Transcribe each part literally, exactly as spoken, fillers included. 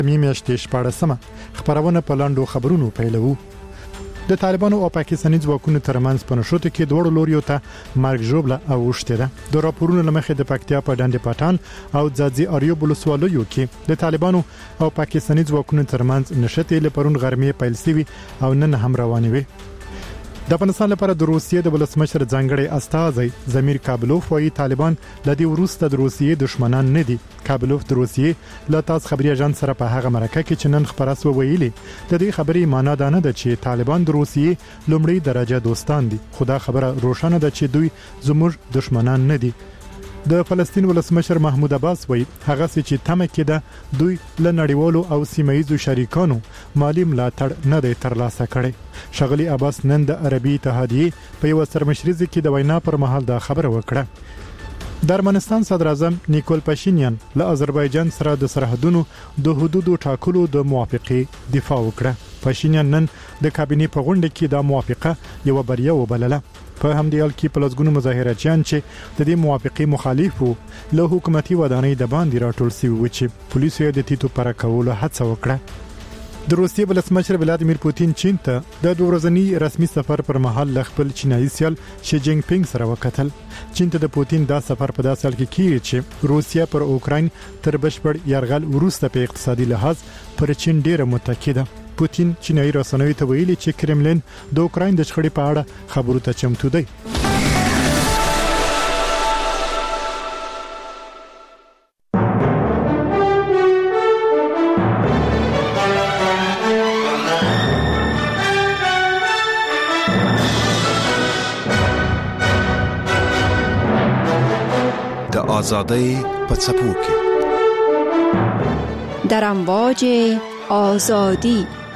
مې میاشتې شپاړسمه خبرونه په لاندو خبرونو پیلوو. د طالبانو او پاکستاني ځواکونو ترمنځ په نشوت کې دوه لوريو ته مرګ ژوبله اوښته ده. د راپورونو لمخې د پکتیا په ډنډ پټان او ځاځي اریو بلسوالو کې د طالبانو او پاکستاني ځواکونو ترمنځ نشته لپرون غرمې پیل شوی او نن هم روانې وي. د افغانستان لپاره د روسیې د ولسمشر ځانګړي استازی زمیر کابلوف وايي طالبان د دې وروسته د روسیې دشمنان نه دي. کابلوف د روسیې له تاس خبري اژانس سره په هغه مرکه کې چې نن خبره سو ویلي د دې خبرې معنی دا نه ده چې طالبان د روسیې لومړی درجه دوستان دي. خدا خبره روښانه ده چې دوی زموږ دشمنان نه دي. د فلسطین ولسمشر محمود عباس وایي هغه چې تمه کې ده دوی له نړیوالو او سیمایي شریکانو مالی ملاتړ نه دی ترلاسه کړی. شغلی عباس نن د عربي اتحادیې په یو سرمشريزه کې د وینا پر مهال دا خبره وکړه. د ارمنستان صدر اعظم نیکول پاشینیان له آذربایجان سره د سرحدونو د حدودو ټاکلو د موافقې دفاع وکړه. پاشینیان نن د کابینې په غونډه کې د موافقه یو بریا وبلله. په همدې حال کې پلسګونو مظاهراتچیان چې د دې موافقې مخالف وو له حکومتي ودانۍ د باندې راټول شوي و چې پولیسو د تیتو پر کولو هڅه وکړه. د روسیې ولسمشر ولادیمیر پوتین چین ته د دوه ورځنی رسمي سفر پر مهال ل خپل چینایي سیال شي جینګ پینګ سره وکتل. چین ته د پوتین دا سفر په داسې حال کې کیږي چې روسیا پر اوکراین تر بشپړ یرغل وروسته په اقتصادي لحاظ پر چین ډیره متکی ده. پوتین چینایي رسنیو ته ویلي چې کرملین د اوکراین د شخړې په اړه خبرو ته چمتو دی. د آزادۍ په څپو کې در امواج آزادی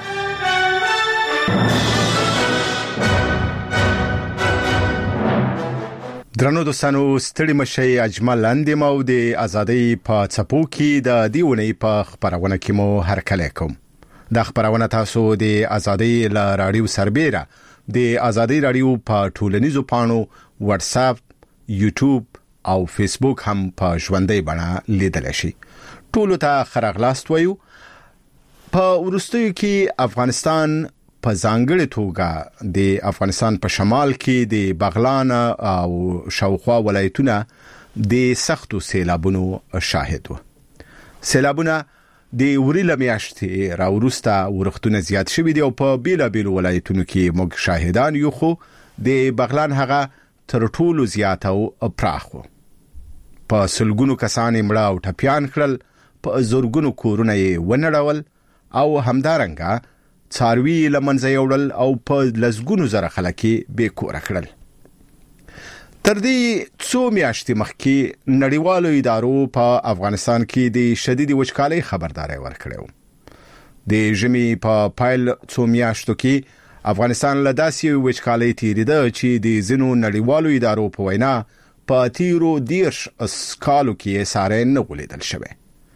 درنو دوستانو ستړي مشي اجمل اندیم او د ازادۍ په څپو کې د دیونې په خبرونه کې مو هرکلی کوم. د خبرونه تاسو د ازادۍ ل رادیو سربېره د ازادۍ رادیو په ټولنیزو پاڼو واتس اپ یوټیوب او فیسبوک هم په ژوندۍ بڼه لیدل شي. ټولو ته خراغلاست وایو. په ورستیو کې افغانستان په ځانګړې توګه د افغانستان په شمال کې د بغلان او شاوخوا ولایتونه د سختو سیلابونو شاهد وو. سیلابونه د وریل میاشتې راورسته ورختونه زیات شوي دي او په بیلا بیل ولایتونو کې موږ شاهدان یو. خو د بغلان هغه تر ټولو زیات او پراخ وو. په سلګونو کسان مړه او ټپيان کړل، په زورګونو کورونه یې ونړول او همدارنګه څاروي لمنځه یوړل او په لزګونو زره خلک به کور کړل. تر دې څو میاشتې مخکې نړیوالو ادارو په افغانستان کې د شدید وچکالۍ خبرداري ورکړه. د ژمي په پایل څو میاشتو کې افغانستان له داسې وچکالۍ تیریده چې د زینو نړیوالو ادارو په وینا په تیرو دیرش اسکالو کې ساره نه ولیدل شوه.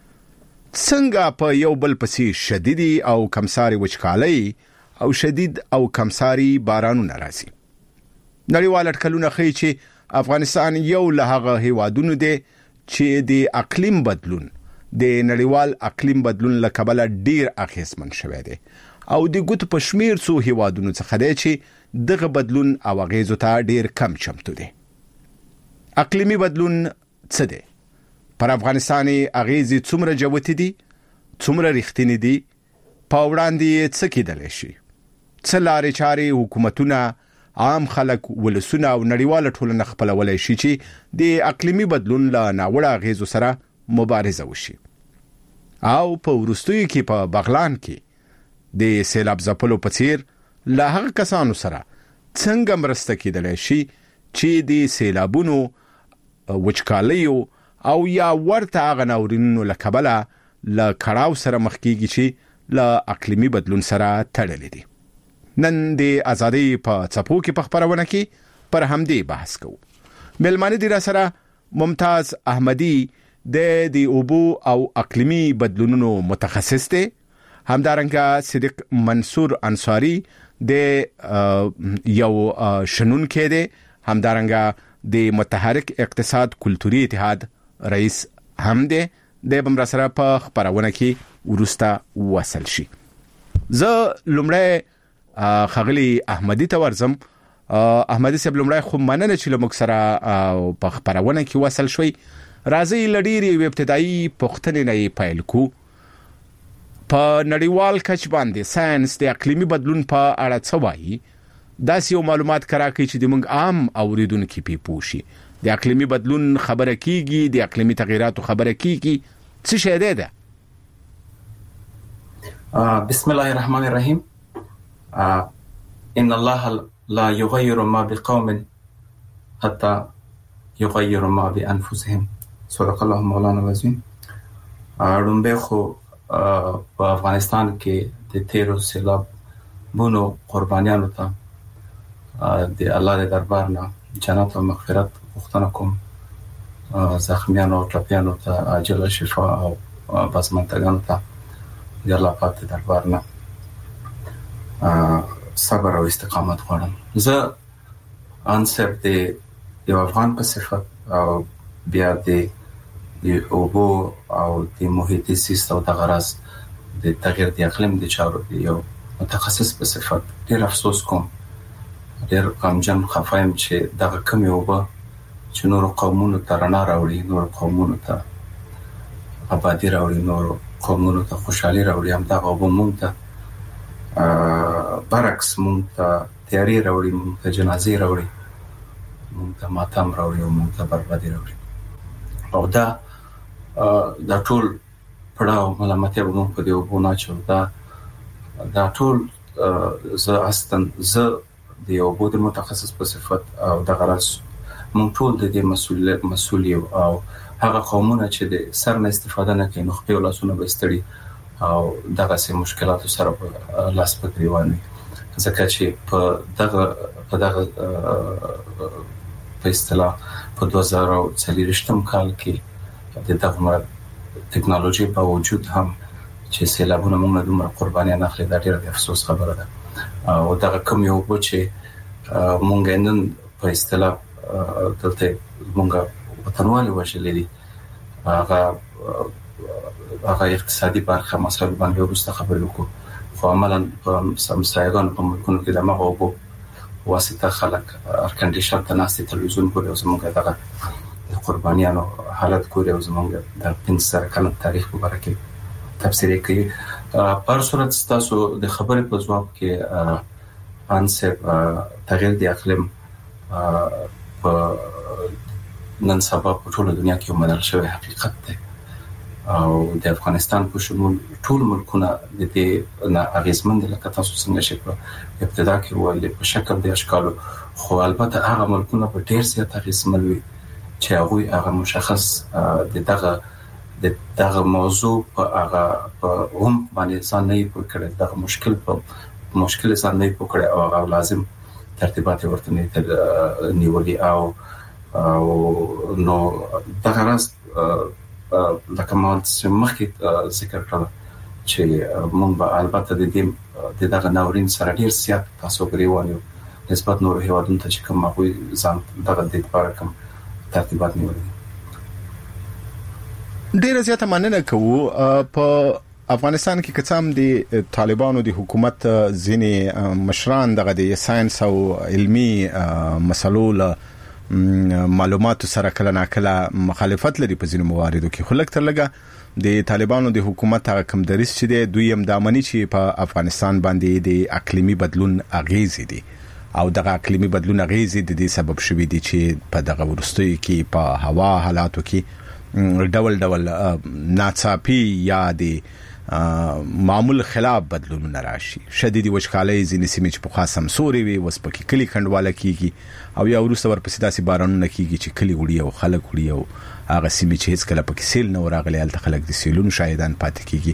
څنګه په یو بل پسې شدیدي او کمساري وچکالۍ او شدید او کمساري بارانونه راځي. نړیوال اټکلونه ښیي چې افغانستان یو له هغه هیوادونو دی چې د اقلیم بدلون د نړیوال اقلیم بدلون له کبله ډیر اغیزمن شوی دی او د ګوت په شمیر څو هیوادونو څخه دی چې دغه بدلون او اغیزو ته ډیر کم چمتو دی. اقلیمی بدلون څه دی؟ پر افغانستان اغیزې څومره جوتې دي، څومره رښتینې دي، په وړاندې څه کېدلی شي؟ څه لارې چارې حکومتونه، عام خلک، ولسونه او نړیواله ټولنه خپلولی شي چې د اقلیمي بدلون له ناوړه اغیزو سره مبارزه وشي؟ او په وروستیو کې په بغلان کې د سیلاب ځپلو په څیر له هغه کسانو سره څنګه مرسته کېدلی شي چې د سیلابونو، وچکالیو او یا ورته هغه ناورینونو له کبله له کړاو سره مخ کېږي چې له اقلیمي بدلون سره تړلي دي. نن د ازادۍ په څپو کې په خبرونه کې پر همدې بحث کوو. مېلمانه دي را سره ممتاز احمدي د د اوبو او اقلیمي بدلونونو متخصص دی، همدارنګه صدیق منصور انصاری د یو شنونکی دی، همدارنګه د متحرک اقتصاد کلتوري اتحاد رئیس هم دی. د بمرا سره په خبرونه کې ورسته وصل شي. زه لمړی خغلی احمدی ته ورزم. احمدی صاحب لمړی خو مننه چې لمک سره په خبرونه کې وصل شوي. راځي لډيري ابتدایي پوښتنې نه پیل کو. په نړیوال کچ باندې ساينس د اقلیمي بدلون په اړه څه وایي؟ داسې یو معلومات کراکې چې د موږ عام اوریدونکو په پوښي. د اقلیمي بدلون خبره کیږي، د اقلیمي تغیراتو خبره کیږي، څه شی ده؟ بسم الله الرحمن الرحیم. ان الله لا يغير ما بقوم حتى يغير ما بانفسهم. صدق الله مولانا العظیم. لومبه خو په افغانستان کې د تیرو سیلاب بونو قربانیانو ته د الله د دربار نه جنت او مغفرت غوښتنه کوم. زخمیانو او ټپیانو ته عاجله شفا او بسمنتګانو ته د الله پاک د دربار نه صبر او استقامت غواړم. زه انصر د یو افغان په صفت او بیا د اوبو او د محیطي سیستم او د غرض د تغییر د اقلیم د چارو یو متخصص په صفت ډیر افسوس کوم، ډیر غمجن خفایم چې دغه کمی اوبه چې نور قومونو ته رڼا راوړي، نور قومونو ته آبادی راوړي، نور قومونو ته خوشحالي راوړي، هم دغه اوبه مونږ ته برعکس مونږ ته تیاری راوړي، مونږ ته جنازې راوړي، مونږ ته ماتم راوړي او مونږ ته بربادي راوړي. او دا دا ټول پړاو ملامتیا به مونږ په دې اوبو نه اچو. دا دا ټول زه اصلا زه د اوبو د متخصص په صفت او د غرض مونږ ټول د دې مسؤل مسؤل یو. او هغه قومونه چې د سر نه استفاده نه کوي نو خپل لاسونه به ستړي او دغه سه مشکلات سره لاس په گریوان وي. ځکه چې په دغه په دغه په اصطلاح په دوه زره څلوېښتم کال کې د دغه ټکنالوژي په وجود هم چې سیلابونه موږ نه دومره قربانیان اخلي، دا ډیره د افسوس خبره ده. او دغه کوم یو بو چې موږ نن په اصطلاح دلته موږ وطنوالي وشلې دي هغه هغه اقتصادي برخه مسایل باندې وروسته خبرې وکړو. خو عملاً په سمسایګانو په ملکونو کې د مغه اوبو واسطه خلک ایر کنډیشن ته ناستي تلویزیون ګوري او زموږ دغه قربانیانو حالت ګوري او زموږ د پنځه سره کلن تاریخ مبارکي تفسیر کوي. په صورت تاسو د خبرې په ځواب کې انسر تغییر د اقلیم په نن سبا په ټوله دنیا کې ومنل شوی حقیقت دی او د افغانستان په شمول ټول ملکونه د دې نه اغیزمن دي لکه تاسو څنګه چې په ابتدا کې ویل په شکل د اشکالو. خو البته هغه ملکونه په ډیر زیات اغیزمن وي چې هغه هغه مشخص د دغه د دغه موضوع په هغه په هم باندې ځان نه پوه کړي، دغه مشکل په مشکل ځان نه پوه کړي او هغه لازم ترتیبات ورته نه نیولي. او او نو دغه راست لکه ما چې مخکې ذکر کړل چې موږ به البته د دې د دغه ناورین سره ډیر زیات تاسو غریوانیو نسبت نور هیوادونو ته چې کوم هغه ځان دغه د لپاره کوم ترتیبات نیولي. ډیر زیات مننه کوو. په افغانستان کې کڅام د طالبانو د حکومت ځینې مشران دغه د ساينس او علمي مسلو له معلوماتو سره کله ناکله مخالفت لري په ځینو مواردو کې. خو لکه تر لګه د طالبانو د حکومت هغه کم دریس چې د دوی هم دامنې چې په افغانستان باندې د اقلیمي بدلون اغیز دي او دغه اقلیمي بدلون اغیز د دې سبب شوی دي چې په دغه ورستوي کې په هوا حالاتو کې ډول ډول ناڅاپي یا د معمول خلاف بدلونونه راشي. شدیدي وچکالۍ ځینې سیمې چې په خاصم سوري وي وس پکې کلی کندواله کیږي او یا ورسته ورپسې داسې بارانونه کیږي چې کلی وړي او خلک وړي او هغه سیمې چې هیڅ کله پکې سیل نه راغلي هلته خلک د سیلونو شاهدان پاتې کیږي.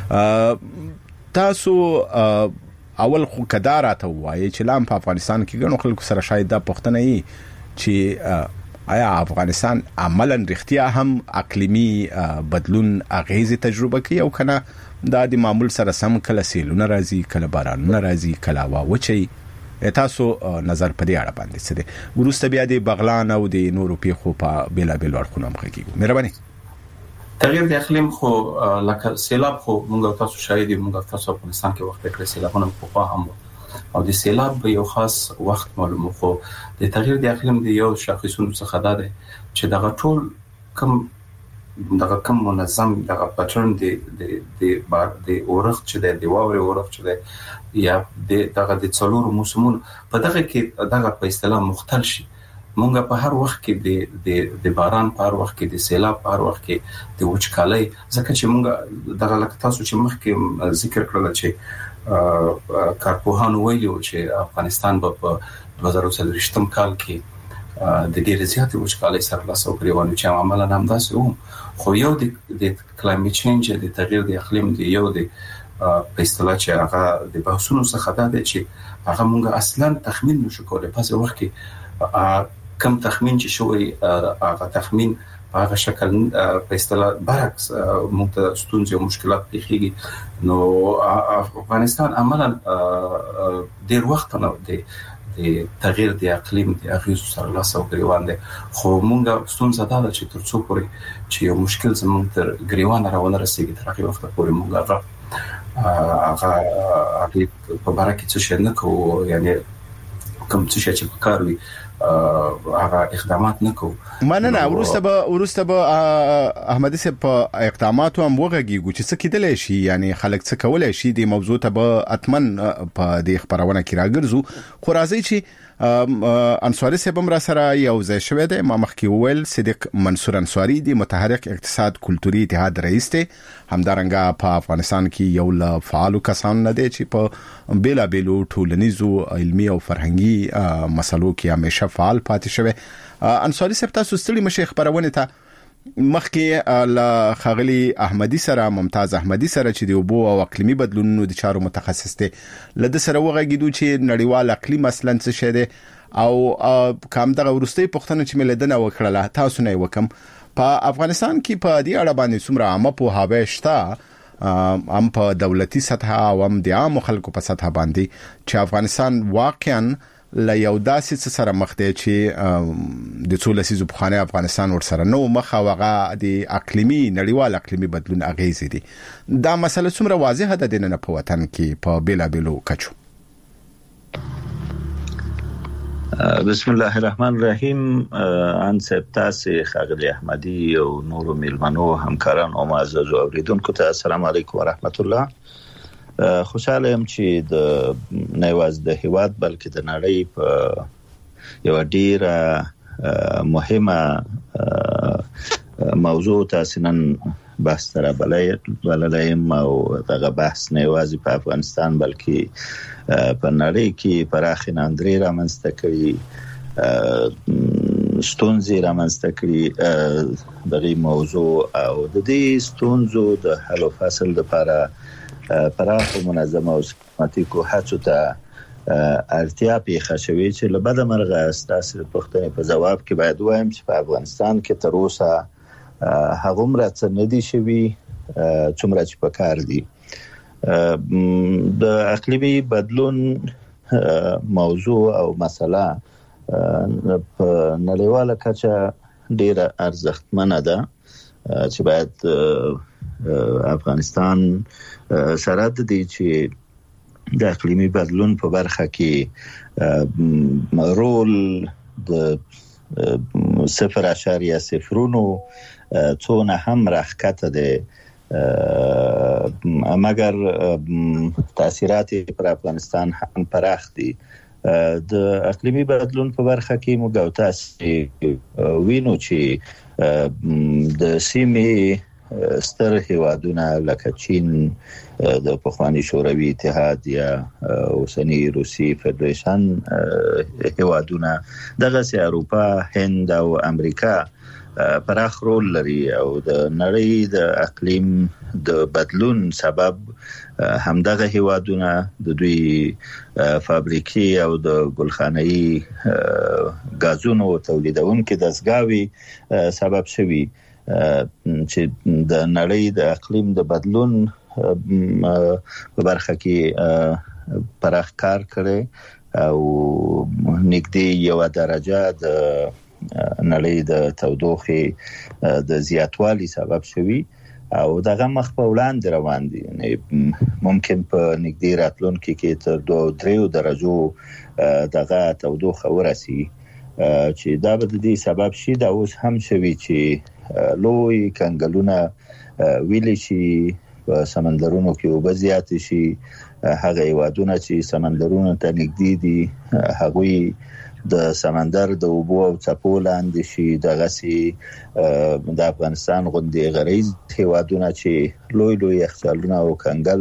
تاسو اول خو کدارات وایي چې لام په افغانستان کې ګڼو خلکو سره شاید دا پښتنه ای چې آیا افغانستان عملاً رښتیا هم اقلیمی بدلون اغیزه تجربه کوي او کنه دا د معمول سره سم کله سیلونه راځي کله بارانونه راځي کله وا وچی؟ تاسو نظر په دې اړه باندې څه دی؟ ورسته بیا د بغلان او د نورو پیښو په بیلا بیل ورخونه مخکې. مهرباني. تغییر د اقلیم خو لکه سیلاب خو موږ تاسو شاهد یو موږ تاسو په افغانستان کې وخت کې سیلابونه په خوا هم او د سیلاب یو خاص وخت معلومه خو د تغییر د اقلیم د یو شاخصونو څخه ده چې دغه ټول کم دغه کم منظم دغه پټرن دی د د بار د اورخ چې د دیواره اورخ چې د یا د دغه د څلورو موسمونو په دغه کې دغه په اصطلاح مختل شي مونږ په هر وخت کې د د د باران په هر وخت کې د سیلاب په هر وخت کې د وچکالۍ ځکه چې مونږ دغه لکه تاسو چې مخکې ذکر کړل چې کارپوهانو ویلي چې افغانستان به په دوه زره څلوېښتم کال کې د ډېر زیات وچکالۍ سره لاس او ګریوان چې عملاً هم داسې وو خو یو د د کلایمټ چینج د تغییر د اقلیم دی یو د په اصطلاح چې هغه د بحثونو څخه ده چې هغه مونږ اصلاً تخمین نشو کولای په ځکه وخت کې کم تخمین چې شوی هغه تخمین په هغه شکل په اصطلاح برعکس مونږ ته ستونزې او مشکلات پیښیږي نو افغانستان عملاً ډېر وخت نه دی د تغییر د اقلیم د اغیزو سره لاس او ګریوان دي خو مونږ ستونزه ده چې ترڅو پورې چې یو مشکل زموږ تر ګریوان راونه رسیږي تر هغه وخت پورې مونږ هغه هغه په باره کې څه شي نه کوو یعنی کوم څه شي چې په کار وي هغه اقدامات نه کوو مننه ورسته به ورسته به احمدي صاحب په اقداماتو هم وغږیږو چې څه کېدلی شي یعنی خلک څه کولای شي د موضوع ته به اتمن په د خبرونه کې راګرځو خو راځي چې انصاری صاحب هم را سره یو ځای شوی دی ما مخکې وویل صدیق منصور انصاری دی متحرک اقتصاد کلتوري اتحاد رئیس دی همدارنګه په افغانستان کې یو له فعالو کسان نه دی چې په بیلا بیلو ټولنیزو علمي او فرهنګي مسلو کې همیشه فعال پاتې شوی انصاری صاحب تاسو ستړي مشه خبرونه ته مخکې ل خغلی احمدي سره ممتاز احمدي سره چې د اوبو او اقلیمي بدلونونو د چارو متخصص دی لده سره وغږیدو چې نړیوال اقلیم اصلا څه شه دی او کوم دغه ورستي پښتنه چې ملدنه وکړه تاسو نه وکم په افغانستان کې په دې اړه باندې څومره عامه په هاوی شته ام په دولتي سطح او ام د عام خلکو په سطح باندې چې افغانستان واقعا لا یو داسې سره مخ دی چې د څو لسیزو په خانه افغانستان ور سره نو مخه وغه د اقلیمي نړیوال اقلیمي بدلون اغیزې دي دا مسله څومره واضحه ده د نه په وطن کې په بیلا بیلو کچو بسم الله الرحمن الرحیم ان سپتاس خغلی احمدی او نور ملمنو همکاران او معزز اوریدونکو ته السلام علیکم و رحمت الله خوشاله يم چې د نایواز د هیواد بلکې د نړۍ په یو ډیره مهمه موضوع تاسو نن بحث سره بللایم او دغه بحث نایواز په افغانستان بلکې په نړۍ کې پراخ ناندري رامنځته کړي ستونزې رامنځته کړي دغه موضوع او د دې ستونزو د حل او فصل لپاره پراخ او منظمه او سیستماتیکو هڅو ته اړتیا پیښه شوې چې له بده مرغه ستاسو پوښتنې په جواب کې باید وایم چې په افغانستان کې تر اوسه هغومره څه نه دي شوي څومره چې په کار دي د اقلیمي بدلون موضوع او مسله په نړیواله کچه ډیره ارزښتمنه ده چې باید افغانستان سره د دې چې د اقلیمي بدلون په برخه کې رول د صفر اشاریه صفرونو څونه هم راښکته ده مګر تاثیرات پر افغانستان هم پراخ دي د اقلیمي بدلون په برخه کې موږ تاسو وینو چې د سیمې ستر هیوادونه لکه چین د پخوانی شوروي اتحاد یا اوسنی روسي فدریشن هیوادونه دغه سي اروپا هند او امریکا پراخ رول لري او د نړۍ د اقلیم د بدلون سبب همدغه هیوادونه د دوی فابریکې او د ګلخانه‌ای غازونو تولیدونکو دستګاوي سبب شوي چې د نړۍ د اقلیم د بدلون په برخه کې پراخ کار کړي او نږدې یو درجه د نړۍ د تودوخې د زیاتوالي سبب شوی او دغه مخ په وړاندې روان دي. ممکن په نږدې راتلونکي کې تر دوه درې درجو دغه تودوخه ورسي چې دا به د دې سبب شي. دا اوس هم شوی چې لوی کنګلونه ویلې شي، په سمندرونو کې اوبه زیات شي. هغه هیوادونه چې سمندرونو ته نږدې دي هغوی د سمندر د اوبو او څپو لاندې شي. دغه سي د افغانستان غوندې غریز هیوادونه چې لوی لوی یخچالونه او کنګل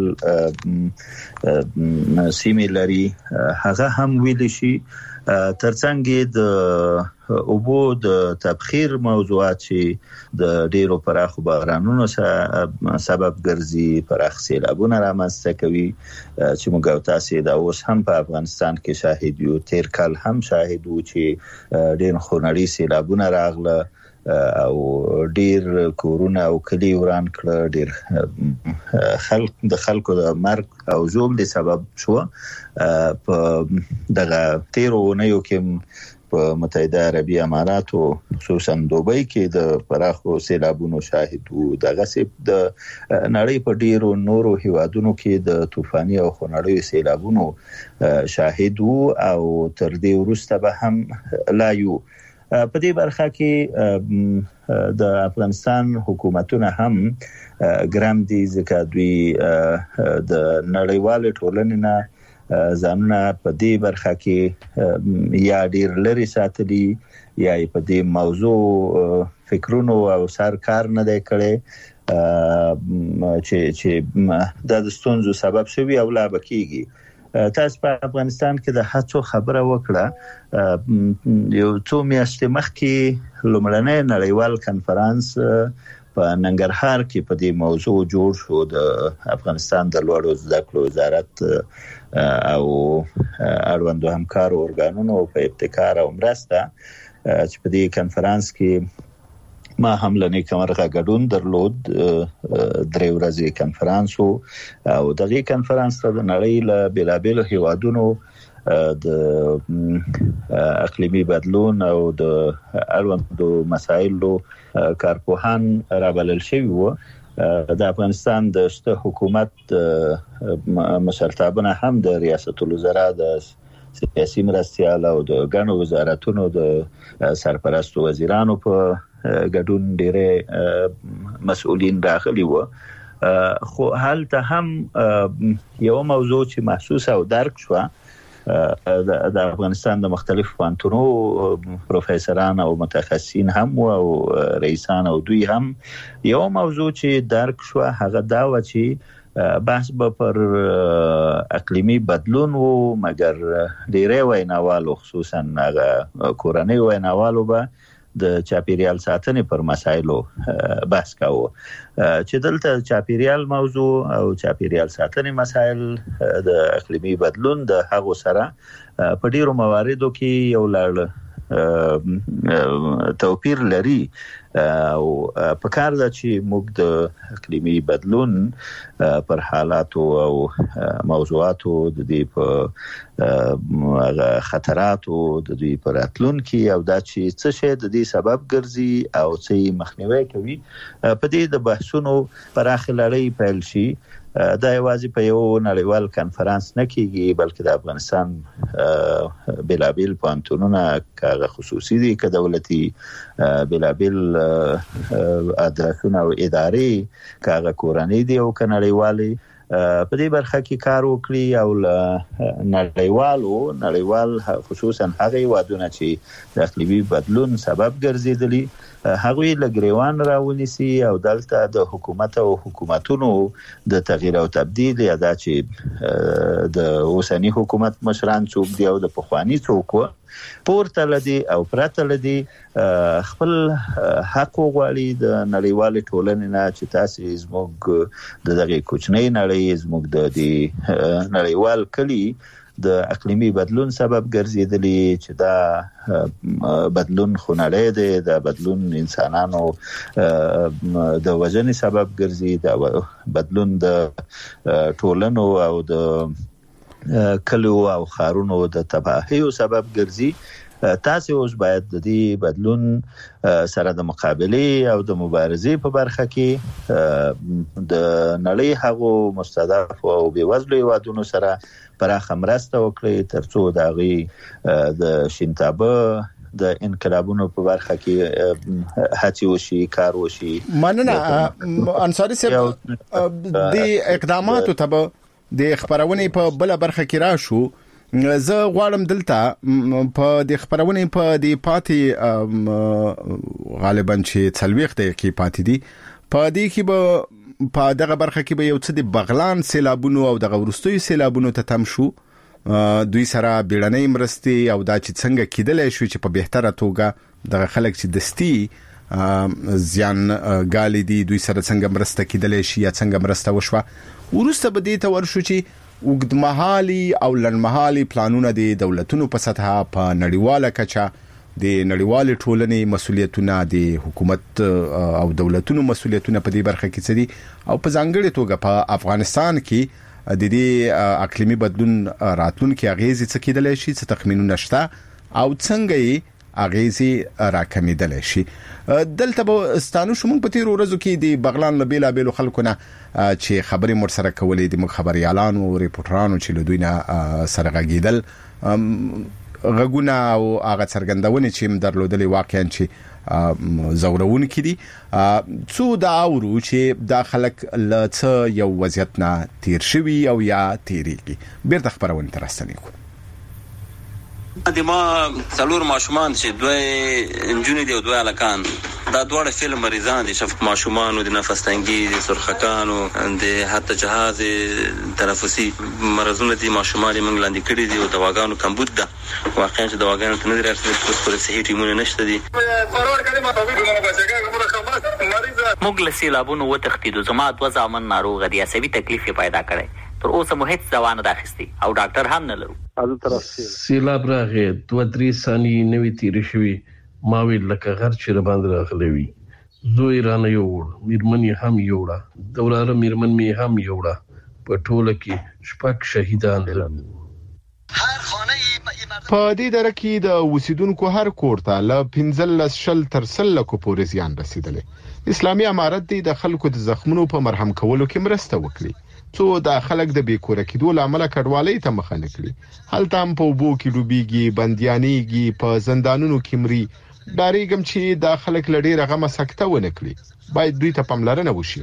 سیمې لري هغه هم ویل شي. ترڅنګ د اوبو د تبخیر موضوعات چې د ډیرو پراخو بارانونو سبب ګرځي، پراخ سیلابونه رامنځته کوي چې موږ او تاسو دا اوس هم په افغانستان کې شاهد یو. تیر کال هم شاهد وو چې ډیر خونړي سیلابونه راغله او ډیر کورونه او کلی وران کړ، ډیر خلک د خلکو د مرګ او ژوبل سبب شو. په دغه تیرو نه یو کې په متحده عربي اماراتو خصوصا دوبۍ کې د پراخو سیلابونو شاهد وو. دغه سي د نړۍ په ډیرو نورو هیوادونو کې د طوفاني او خونړیو سیلابونو شاهد وو او تر دې وروسته به هم لا یو. په دې برخه کې د افغانستان حکومتونه هم ګرام دي ځکه دوی د نړیوال ټولنې نه ځانونه په دې برخه کې یا ډیر لري ساتلي یا په دې موضوع فکرونو او سر کار نه دی کړی چې چې د ستونزو سبب شوی او لا بکیږي. تاسو په افغانستان کې د هڅو خبره وکړه. یو څو میاشتې مخکې لومړنی نړیوال کنفرانس په ننګرهار کې په دې موضوع جوړ شو. د افغانستان د لوړو زده کړو وزارت او اړوندو همکارو ارګانونو په ابتکار او مرسته چې په دې کنفرانس کې ما هم لنی کمرغه ګډون درلود. درې ورځې کنفرانس او دغه کنفرانس ته د نړۍ له بیلابیل هیوادونو د اقلیمي بدلون او د اړوندو مسایلو کارپوهان رابلل شوي وو. د افغانستان د شته حکومت مشرتابونه هم د ریاست الوزرا د سیاسي مرستيال او د ګڼو وزارتونو د سرپرستو وزیرانو په ګډون ډېر مسؤلین راغلي وو. خو هلته هم یو موضوع چې محسوس او درک شو د افغانستان د مختلف پوهنتونونو پروفیسوران او متخصصین هم او رئیسان او دوی هم یو موضوع چې درک شو هغه دا و چې بحث به پر اقلیمی بدلون وو، مګر ډېرې ویناوالو خصوصا هغه کورنۍ ویناوالو به د چاپیریال ساتنې پر مسایلو بحث کاوه. چې دلته چاپیریال موضوع او چاپیریال ساتنې مسایل د اقلیمي بدلون د هغو سره په ډیرو مواردو کې یو لړ توپیر لري او په کار ده چې موږ د اقلیمي بدلون پر حالاتو او موضوعاتو د دې په خطراتو د دې پر راتلونکي او دا چې څه شي د دې سبب ګرځي او څه مخنیوي کوي په دې د بحثونو پراخ لړۍ پیل شي. دا یوازې په یو نړیوال کنفرانس نه کیږي بلکې د افغانستان بلابل پوهنتونونه که خصوصي دي که دولتي بلابل ادارې او ادارې که کورنۍ دي او که نړیوالي په دې برخه کې کار وکړي او نړیوالو نړیوال خصوصا هغه وادونه چې د اقلیمي بدلون سبب ګرځیدلي هغوی لګریوان راونیسي او دلته د حکومت او حکومتونو د تغییر او تبديل یا دا چې د اوسنی حکومت مشران څوک دی او د پخوانی څوک پورته لدی او پرته لدی خپل حق غواړي د نړیوال ټولنې نه چې تاسو زموږ د دغه کوچنۍ نړۍ زموږ د دې نړیوال کلی د اقلیمي بدلون سبب ګرځیدلی چې دا بدلون خونړی دی، دا بدلون انسانانو د وژنې سبب ګرځي، دا بدلون د ټولنو او د کلو او خارونو د تباهیو سبب ګرځي. تاسو اوس باید د دې بدلون سره د مقابله او د مبارزې په برخه کې د نړۍ هغو مستضعف او بیوزلو هیوادونو سره پراخه مرسته وکړي ترڅو د هغوی د شینتابه د انقلابونو په برخه کې هڅې وشي کار وشي. مننه انصاری صاحب د اقداماتو ته د خبرونې په بل برخه کې راشو. زه غواړم دلته په د خبرونې په د پاتې غالبا چې څلويخ دقیقې پاتې دي په دې کې به په دغه برخه کې به یو څه د بغلان سیلابونو او د غورستوي سیلابونو ته تم شو دوی سره بیړنۍ مرستې او دا چې څنګه کېدلای شو چې په بهتره توګه د خلک چې دستي زیان غالي دي دوی سره څنګه مرسته کېدلای شي یا څنګه مرسته وشوه. ورسته به دې ته ورشو چې وګدمحالي او لنمحالي پلانونه د دولتونو په سطح په نړیواله کچه د نړیوال ټولنې مسولیتونه د حکومت او دولتونو مسولیتونه په دې برخه کې دي او په ځانګړي توګه په افغانستان کې د دې اقلیمي بدلون راتلونکي اغیزې څه کېدلای شي څه تخمینونه شته او څنګه یې اغیزې راکمېدلای شي. دلته به ستانو شوم په تیر ورځو کې د بغلان لبیلا بیلو خلکونه چې خبرې مر سره کولې د مخبريالانو او ریپورټرانو چې له دوی نه سره غږیدل غږونه او هغه څرګندونې چې درلودلې واقعا چې زورون کړي څو دا اورو چې دا خلک له څه یو وضعیت نه تیر شوي او یا تیریږي بیرته خبرونه ترستنی کو. د ما څلور ماشومان چې دوی انجونې دي او دوی الکان دا دواړه فلم مریضان دي شفق ماشومان او د نفس تنګي دي سرخکانو د حتی جهاز تنفسي مرزونه دي ماشومان موږ لاندې کړي دي او دواګانو کمبود ده واقعا چې دواګانو ته نه درسي اوس پر صحي ټیمونه نشته دي. موږ له سیلابونو وتښتیدو زما دوه زامن ناروغ دي عصبي تکلیف پیدا کړي تر اوسه مو هیڅ دوا نه اخیستې او ډاکټر هم نه لرو. سیلاب راغی دوه درې ثانیې نوې تیرې شوې ما ویل لکه غر چې را باندې راغلی وي. زوی رانه یوړ میرمن یې هم یوړه د وراره میرمن مې هم یوړه په ټوله کې شپږ شهیدان لرم. په دې دره کې د اوسیدونکو هر کور ته له پنځلس شل تر سل لکو پورې زیان رسیدلی. اسلامي امارت د خلکو د زخمونو په مرهم کولو کې مرسته وکړي څو د خلک د بیکوره کېدو لامل کډوالۍ ته مخه نه کړي. هلته هم په وبو کې ډوبېږي بنديانېږي په زندانونو کې مري. ډارېږم چې د خلک لډېره غمه سکته ونه کړي باید دوی ته پاملرنه وشي.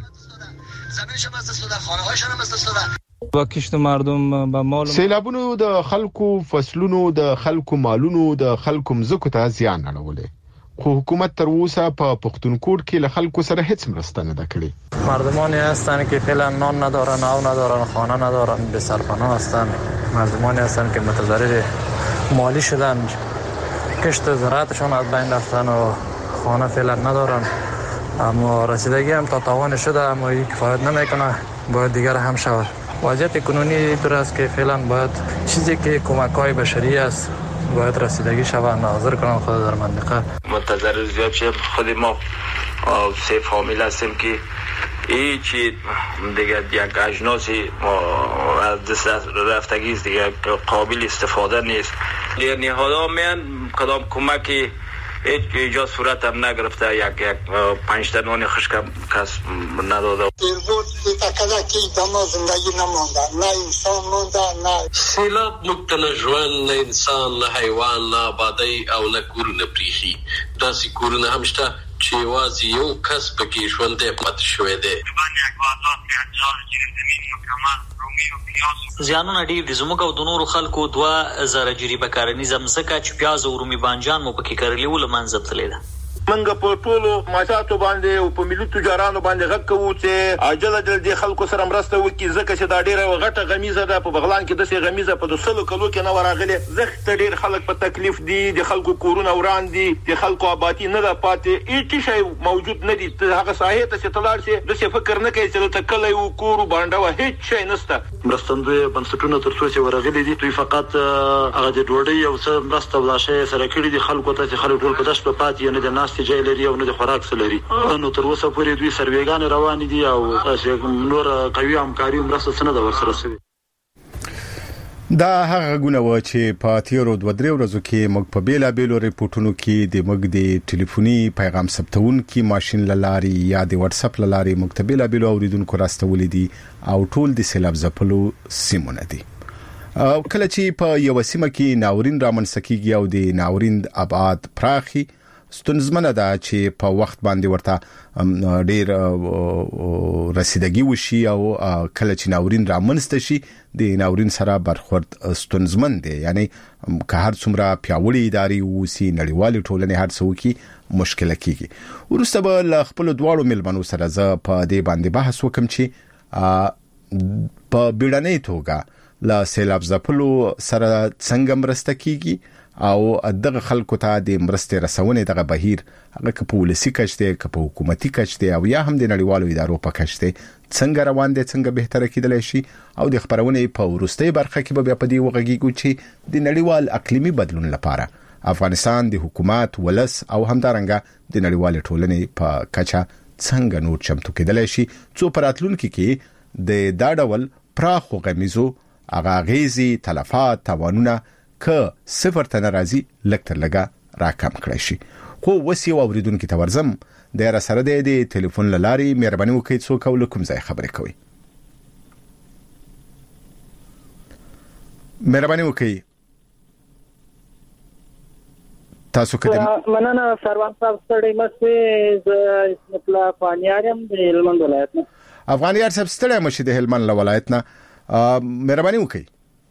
وکشت مردم به مال سیلابونو د خلکو فصلونو د خلکو مالونو د خلکو مزکو ته زیان اړولې خو حکومت تر اوسه په پختونخوا کې له خلکو سره هیڅ مرسته نه کړې. مردمانی هستند که فعلا نان ندارن او ندارن خانه ندارن به سرپناه هستند. مردمانی هستند که متضرر مالی شدن کشت زراعتشون از بین رفتن و خانه فعلا ندارن اما رسیدگی هم تا توان شده اما این کفایت نمیکنه باید دیگر هم شود. وضعیت کنونی در است که فعلا باید چیزی که کمک‌های بشری است باید رسیدگی شود ناظر کنن خود در منطقه. متضرر زیاد شد خود ما سه فامیل هستیم که هیچی دیگه یک اجناسی از دست رفتگی است دیگه قابل استفاده نیست. در نهادها میان کدام کمکی هیچ ایجاد صورت هم نگرفته یک یک پنج تا نان خشک کس نداده. ایربود تکلا که دما زندگی نمانده نه انسان مانده نه سیلاب مکتنه ژوند نه انسان نه حیوان نه آبادی او نه کورونه پریخي داسې کورونه هم شته چې یوازې یو کس پکې ژوندی پاتې شوی دی. زیانونه ډیر دي زموږ او د نورو خلکو دوه زره جریبه کارنیزه مزکه چې پیاز او رومي بانجان مو پکې کړلې ول منځ تللی ده. منګه په ټولو ماشاتو باندې او په ملي تجارانو باندې غږ کوو چې عاجل د دې خلکو سره مرسته وکړي ځکه چې دا ډیره غټه غمیزه ده په بغلان کې د سي غمیزه په دسلو کلو کې نه وراغلي زخت ډیر خلک په تکلیف دي د خلکو کورونه وران دي د خلکو آبادی نه ده پاتې هیڅ شی موجود نه دي هغه ساحه ته چې تلار شي د څه فکر نه کوي چې ته کله یو کور باندې هیڅ شی نشته. مرستندوی بنسټونه تر څو چې ورغلي دي دوی فقط هغه د ډوډۍ او څه مرسته ولا شی سره کړی دي خلکو ته چې خلک ټول په داش په پاتې نه د ناس ته جای لري او نه خوراک سلري نو تر اوسه پورې دوی سروېګان روان دي او نور قوي همکاري مرسته سند ورسره شوی. دا هغه غونه و چې په تیرو دوه درې ورځو کې موږ په بیلا بیلو ریپورتونو کې د موږ د ټلیفوني پیغام ثبتون کې ماشين لاري یا د واتس اپ لاري موږ ته بیلا بیلو اوریدونکو راستولې دي او ټول د سیلاب ځپلو سیمونه دي. او کله چې په یو سیمه کې ناورین رامنځکیږي او د ناورین ابعاد پراخي ستونزمنه ده چې په وخت باندې ورته ډیر رسیدګي وشي او کله چې ناورین رامنځته شي د ناورین سره برخورد ستونزمن دي. یعنی که هر څومره پیاوړي اداري وسی نړیوال ټولنې هر څو کې مشکل کیږي. ورسته به خپل دواړو ملمنو سره ز په دې باندې بحث وکم چې په بیړنۍ توګه لا سیلاب ځپلو سره څنګه مرسته کیږي او دغه خلکو ته د مرستې رسونې دغه بهیر هغه که په ولسی کچته که په حکومتي کچته او یا هم د نړیوالو ادارو په کچته څنګه روان دي څنګه بهتره کېدلی شي او د خبرونې په ورستۍ برخه کې به په دې وغږیږو چې د نړیوال اقلیمي بدلون لپاره افغانستان د حکومت ولس او همدارنګه د نړیوال ټولنې په کچه څنګه نور چمتو کېدلی شي څو پراتلونکو کې د دا ډول پراخو غمیزو اغاغیزي تلفات توانونه که صفر ته ناراضي لکتر لګه راکم کړی شي. خو وسی او اوریدونکو ته ورزم د را سره د ټلیفون لاري مهرباني وکړئ څوک او کوم ځای خبرې کوي. مهرباني وکړئ تاسو کده مننه سروان صاحب ستړي مشه ز مطلب افغانیارم د هلمند ولایت نه. افغانیار صاحب ستړي مشه د هلمند ولایت نه. مهرباني وکړئ.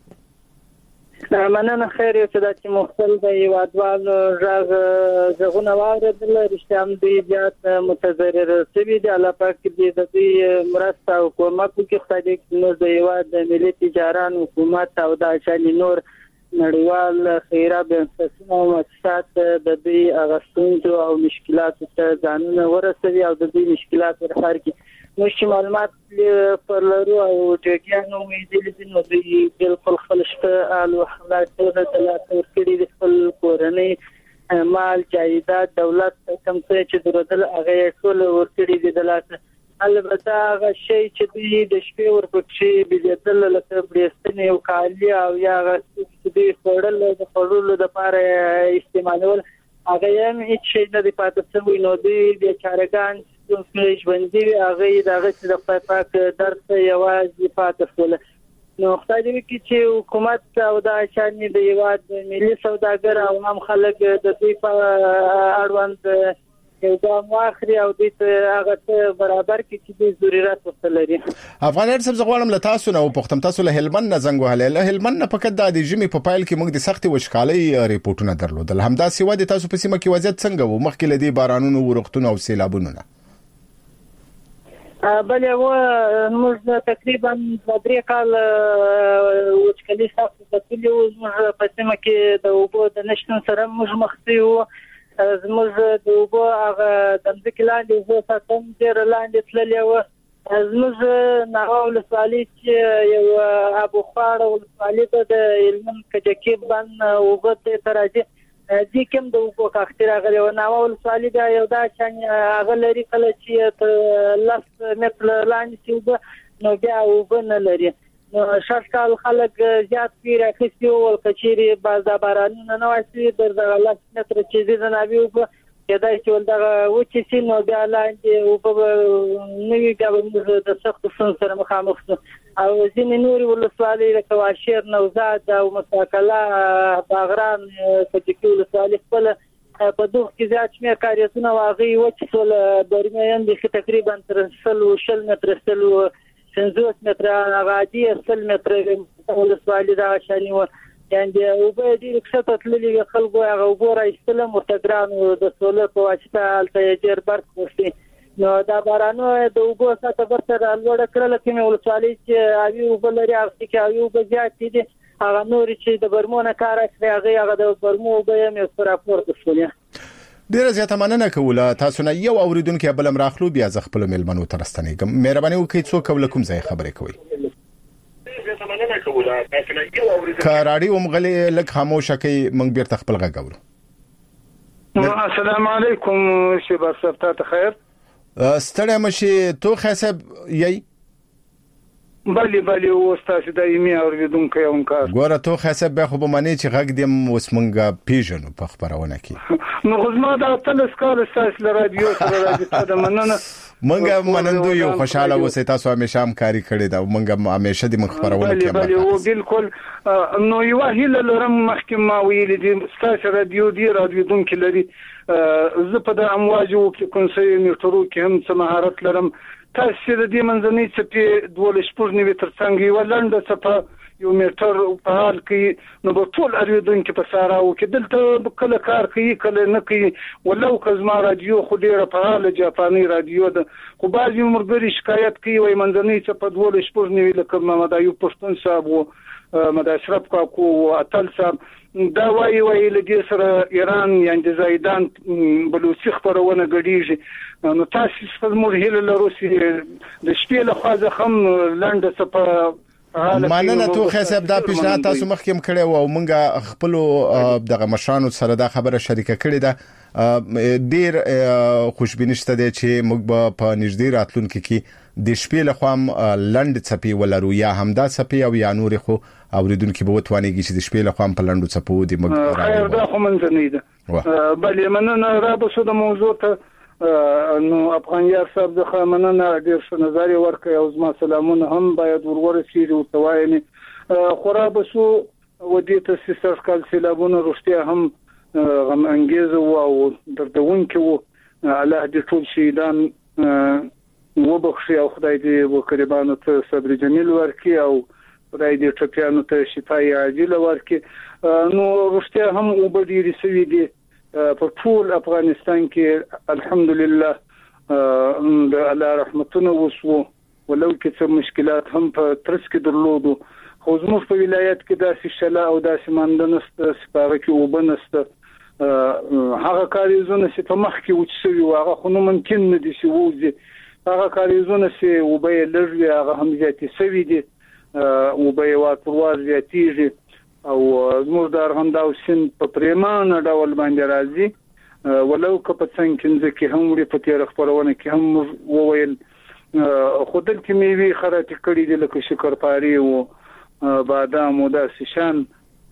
مننه خیر یو چې د چې مختل د یوادوال ژغ ژغونه واردل رښتیا هم دی زیات متضرر شوي دي. الله پاک دې د دې مرسته او کومک کې خدای دې نو د یواد ملي تجاران حکومت او د شان نور نړیوال خیره بنسټونه او مؤسسات د دې اغستونکو او مشکلات ته ځانونه ورسوي او د دې مشکلات ورخار کې مشي معلومات پر لرو او ټیګانو ویل دي نو دوی بالکل خپل شته او حالات د تلاتور کړي د خپل کورنۍ مال جایداد دولت کوم څه چې درودل هغه ټول ورکړي دي دلته. البته هغه شی چې دوی د شپې ورپکشي بلیدل لکه بریستنی او کالی او یا چې دوی خورل د خورلو د لپاره استعمالول هغه هم هیڅ شی نه دی پاتې شوی. نو دوی د چارګان چې ژوندۍ هغه دغه چې د خپل پاک درس یوازې پاتې شول. نو خدای دې وکړي چې حکومت او د شان د یواد ملي سوداګر او عام خلک د دې په اړوند یو ګام واخلي او دې هغه برابر کې چې د ضرورت وسلري. افغانان سب زغوالم له تاسو نه پختم تاسو له هلمند نه زنګ وهله له هلمند نه پکې د جمی په پایل کې موږ د سختي وشکالۍ ریپورتونه درلودل. همدا سیوا د تاسو په سیمه کې وضعیت څنګه وو مخکې لدی بارانونو ورختونو او سیلابونو نه؟ بل یو موږ تقریبا درې کال وچکلي سخت بتلی او موږ په سیمه کې د اوبو د نشټون سره موږ مخ یو زموږ د اوبو هغه د ځمکې لاندې زه ساتم ډېر لاندې تللی وه. زموږ ناوه ولسوالي چې یو ابو خوار ولسوالي ته د هلمند کجکي بند اوبه دې ته راځي دې کوم د اوبو کاختي راغلی و. ناوه ولسوالي بیا یو دا شان هغه لري کله چې لس متره لاندې شي اوبه نو بیا اوبه نه لري. نو شل کال خلک زیات پیر اخیستي وو کچېرې باز د بارانونو نه وایي د دغه لس متره چې دې زنابي اوبه کېدای چې ولدغه وچې سي نو بیا لاندې اوبه نوي بیا موږ د سختو ستونزو سره مخامخ شو. او ځینې نورې ولسوالۍ لکه واشیر نوزاد او مساکله باغران کجکي ولسوالۍ خپله په دغه کې زیات شمېر کاریزونه او هغوی وچې شول. درمیان بیخي تقریبا تر سل شل متره سل پنځوس متره هغه عادي سل متره ولسوالۍ دغه شانې وه. یعنې اوبه یې ډېرې کښته تللې وې خلکو هغه اوبه را ایستلم ورته ګران و د سولر په واسطه هلته یې ډېر برق وشي. نو دا بارانو د اوبو سطحه برته را لوړه کړله. کومې ولسوالۍ چې اوې اوبه لري هغه کې اوې اوبه زیاتې دي هغه نورې چې د برمو نه کار اخلي هغې هغه د برمو اوبه یې هم یو څه راپورته شولې. ډیره زیاته مننه کوله تاسو نه یو اوریدونکو بل راخلو بیا ز خپل ملمنو ترستنیږم. مهرباني وکړئ څوک ول کوم ځای خبرې کوي. که راډیو مغلي لک خاموشه کوي موږ بیرته خپل غږ اورو. السلام علیکم شباب صاحب ته خیر. ستړی مشي تو خاصه یی بله بله او تاسو دایمي اوریدونکو یو کار ګوره تو حساب به خو به معنی چې غږ دې اوس مونږه پیژنو په خبرونه کې نو غزما دا تل سکال تاسو له رادیو سره راځي ته مننه مونږه منندو یو خوشاله اوسې تاسو همیشه هم کاری کړی دا مونږه همیشه د مخبرونه کې بله او بالکل نو یو هیله لرم مخکې ما ویل دي تاسو رادیو دی رادیو دون کې لري زه په د امواجو کې کنسي میټرو کې هم څه مهارت لرم تاسو د دې منځنۍ څپې دولس پورنی تر څنګه یو لنډه څپه یو میټر په حال کې نو په ټول اریدونکو په ساراو کې دلته کله کار کوي کله نه کوي ولو کزما رادیو خو ډیره په حال جاپاني رادیو ده خو بعضی مرګري شکایت کوي وای منځنۍ څپه دولس پورنی لکه محمد ایوب پښتون صاحب وو مد اشرف کاکو او اتل صاحب دا وایي وایي لږ سره ایران یعنی زیدان بلوچستان خبرونه غړيږي نو تاسو څه مرهله لروسي د شپې له خوا ځخم لنډه سپه ماننه تو حساب دا پیشنهاد تاسو مخکې کړی و او مونږه خپل دغه مشرانو سره دا خبره شریکه کړې ده ډیر خوشبینشته دي چې موږ په نږدې راتلونکو کې د شپې له خوا لنډ څپې ولرو یا همدا څپې او یا نور خو اوریدونکو به وتوانیږي چې د شپې له خوا په لنډو څپو د موږ خیر دا خو منځنۍ ده بلې مننه را به سو د موضوع ته نو افغانیار صاحب د خامننه ډیر ښه نظر ورکړ او زما سلامونه هم باید ورورسېږي او توایي خرابسو ودې ته سیستر کال سیلابونه رښتیا هم غم انګیز او دردونکو الله دې ټول شهیدان وبخښي او خدای دې وکړبانو ته صبر جمیل ورکړي او خدای دې ټپیانو ته شفای عاجله ورکړي نو رښتیا هم وبډيري سوي دي په ټول افغانستان کې الحمدلله د الله رحمتونه وسو ولو کې څه مشکلات هم په ترڅ کې درلودو خو زموږ په ولایت کې داسې شلا او داسې ماندنسته سپاره کې وبنسته هغه کاریزونه چې په مخ کې وڅوي هغه خو نو ممکن نه دي چې وځي هغه کاریزونه چې وبې لږ هغه هم زیاتې سوي دي وبې واتروار زیاتېږي او زموږ د ارغنداو سیند په پریمانه ډول باندې راځي ولو که په څنګه کې کې هم لري په تیر خبرونه کې هم وویل خودل کې میوي خراټي کړي دي لکه شکرپاري او بادام او داسې شان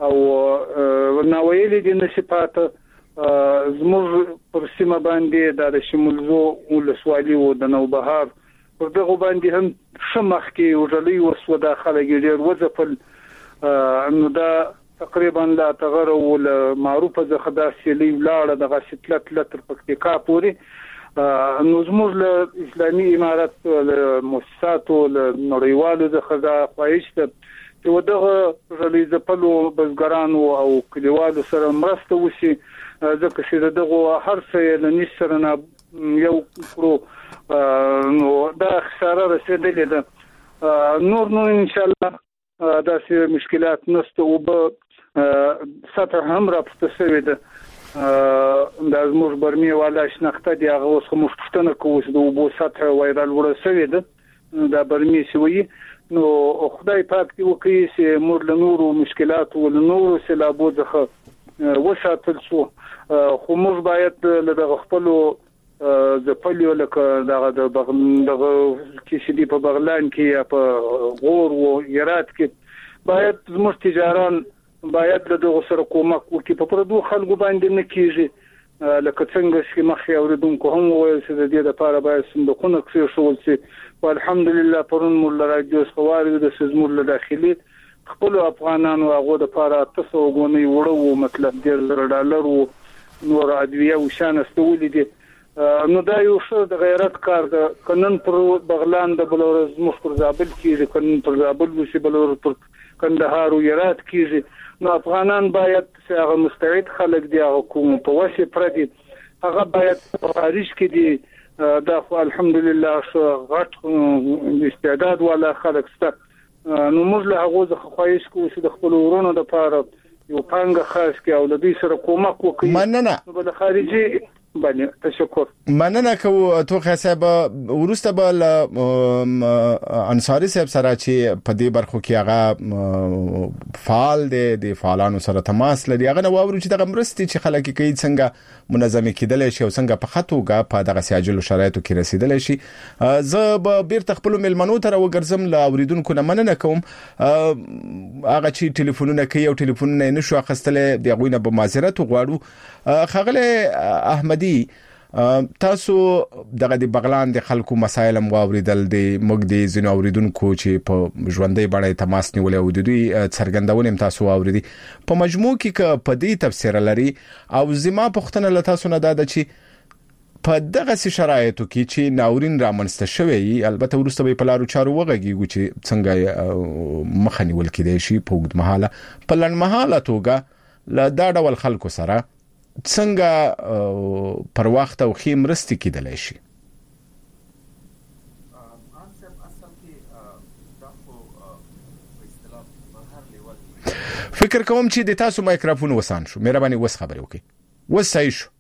او ناویل دي نصفات زموږ پر سیمه باندې د شمولزو ولسوالي او د نوبهار پر دغه باندې هم شمخ کې وجلي وسو داخله ګډیر وځفل نو دا تقریبا لا تغیر ول معروفه زخدا سیلی لاړه د غشتلت لتر پکتیکا پوری نو زموږ له اسلامي امارات مؤسسات او نړیوالو زخدا خواهشته چې ودغه ریلیز پلو بزګرانو او کلیوالو سره مرسته وشي ځکه چې دغه هر څه له نشرنه یو کړو نو دا خساره رسیدلې ده نور نو ان شاء الله داسې مشکلات نشته او به سطح هم را پټسوي ده د زموږ برمي والا شناخته دی هغه اوس هم پښتنه کوي چې د وبو سطح وایرال ورسوي ده دا برمي شوی نو خدای پاک دی وکړي چې موږ له نورو مشکلات او له نورو سیلابو څخه وساتل شو خو موږ باید له خپل زپلیو لکه دغه د دغه کې شدي په بغلان کې یا په غور او هرات کې باید زموږ تجاران باید دغه سره کومک وکړي په پردو خلکو باندې نه کیږي لکه څنګه چې مخې اوریدونکو هم وایي چې د دې لپاره باید صندوقونه کړی شول چې والحمدلله پرون موږ راځو خواري د سزمور له داخلي خپل افغانانو هغه د لپاره تاسو غونې وړو مطلب ډیر ډالر او نور ادویه او شان استولې دي نو دا یو څه د غیرت کار ده کنن پر بغلان د بلورز مخ پر زابل کیږي کنن پر زابل وسی بلور پر کندهار او هرات کیږي نو افغانان باید هغه مستعد خلک دی هغه کوم په وسه پردي هغه باید خارج کې دي دا خو الحمدلله غټ استعداد ولا خلک ست نو موږ له هغه ځخه خواهش کوو چې د خپل ورونو لپاره یو پنګ خاص کې او د دې سره کومک وکړي مننه نو د خارجي بله تشکر. مننه کوم توخه صاحب. ورسته بل انصاری صاحب سره چې په دې برخو کې هغه فعال دي د فعالانو سره تماس لري، هغه نو ورو چې دغه مرستي چې خلک کوي څنګه منظم کېدل شي او څنګه په خطوګه په دغه سیاجلو شرایطو کې رسیدل شي. زه به بیرته خپل ملمنو تر وګرځم لا اوریدونکو نه مننه کوم. هغه چې ټلیفونونه کوي او ټلیفونونه نشو اخستل دی غوینه به معذرت غواړو. خغله احمدی تاسو دغه د بغلان د خلکو مسایل مو اوریدل دي، موږ د زینو اوریدونکو چې په ژوندۍ باندې تماس نیولې او د دوی څرګندونه تاسو اوریدي په مجموع کې ک په دې تفسیر لري او زما پختنه ل تاسو نه داده چې په دغه شرایطو کې چې ناورین رامنځته شوی، البته ورسته به په لارو چارو وغږیږي چې څنګه مخنیول کېدای شي په وګد مهاله په لن مهاله توګه ل دا ډول خلکو سره څنګه پر وخت او خیم رستي کېدلای شي. فکر کوم چې د تاسو مایکروفون وسان شو، مهرباني وس خبرې وکړئ. وس صحیح شو.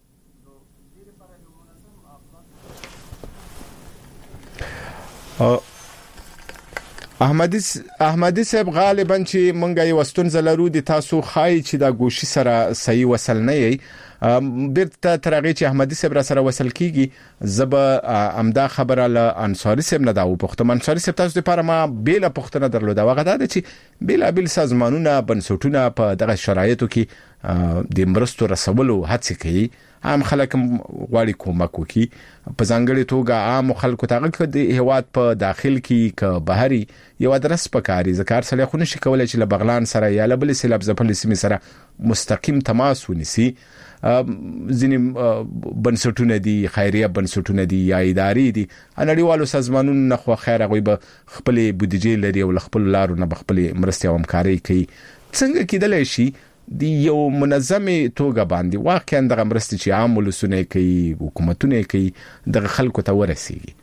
احمدی احمدی صاحب غالبا چې مونږه یو ستونزه لرو د تاسو خای چې دا ګوشي سره صحیح وصل نه یي. بیرته ترغه چې احمدی صاحب را سره وصل کیږي زب امدا خبره ل انصاری صاحب نه دا و پښتون انصاری صاحب تاسو لپاره ما بیل پښتنه درلوده وغه دا چې بیل بیل سازمانونه بنسټونه په دغه شرایطو کې د مرستو رسولو هڅه کوي. عام خلک غواړي کومک وکړي، په ځانګړي توګه عام خلکو ته د هیواد په داخل کې ک بهري یو ادرس پکاري ذکر سره خو نشي کولای چې ل بغلان سره یا ل بل سیلاب زپل سیمه سره مستقیم تماس ونیسي. ځینې بنسټونه دي، خیریه بنسټونه دي یا ادارې دي، انړیوالو سازمانونو نه خو خیر غوي به خپل بودیجې لري او خپل لارو نه خپل مرستي او همکاري کوي. څنګه کېدلای شي دی یو منظمه توګه باندې واقعا د مرستي چې عام ولسونه کوي، حکومتونه کوي، د خلکو ته ورسیږي؟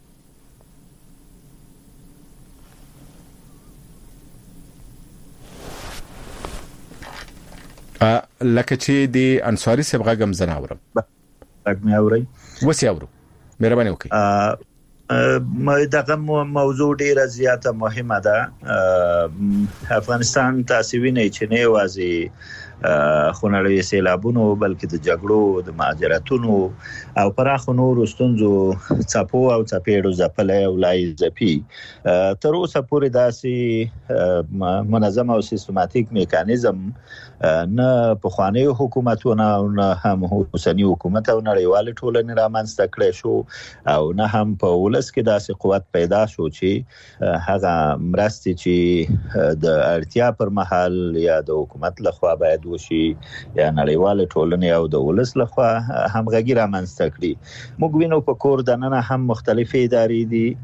لکه چې د انصاری صاحب غږم زناورم غږ مې اوري وسی اورو مهرباني وکړئ. مې دغه موضوع ډیره زیاته مهمه ده. افغانستان تاسو وینئ چې نه وازي خونړوي سیلابونو بلکې د جګړو د مهاجرتونو او پراخو نورو ستونزو چاپو او چاپېړو ځپلې او لای ځپي تر اوسه پورې داسې منظم او سیستماتیک میکانیزم نه په خواني حکومتونه او نه هم حسیني حکومت او نړیوال ټولنې رامنځته کړې شو او نه هم په ولس کې داسې قوت پیدا شو چې هغه مرستي چې د اړتیا پر مهال یا د حکومت لخوا باید وشي یا نړیوال ټولنې او د ولس لخوا همغږي رامنځته کړي. موږ وینو په کور دننه هم مختلفې ادارې دي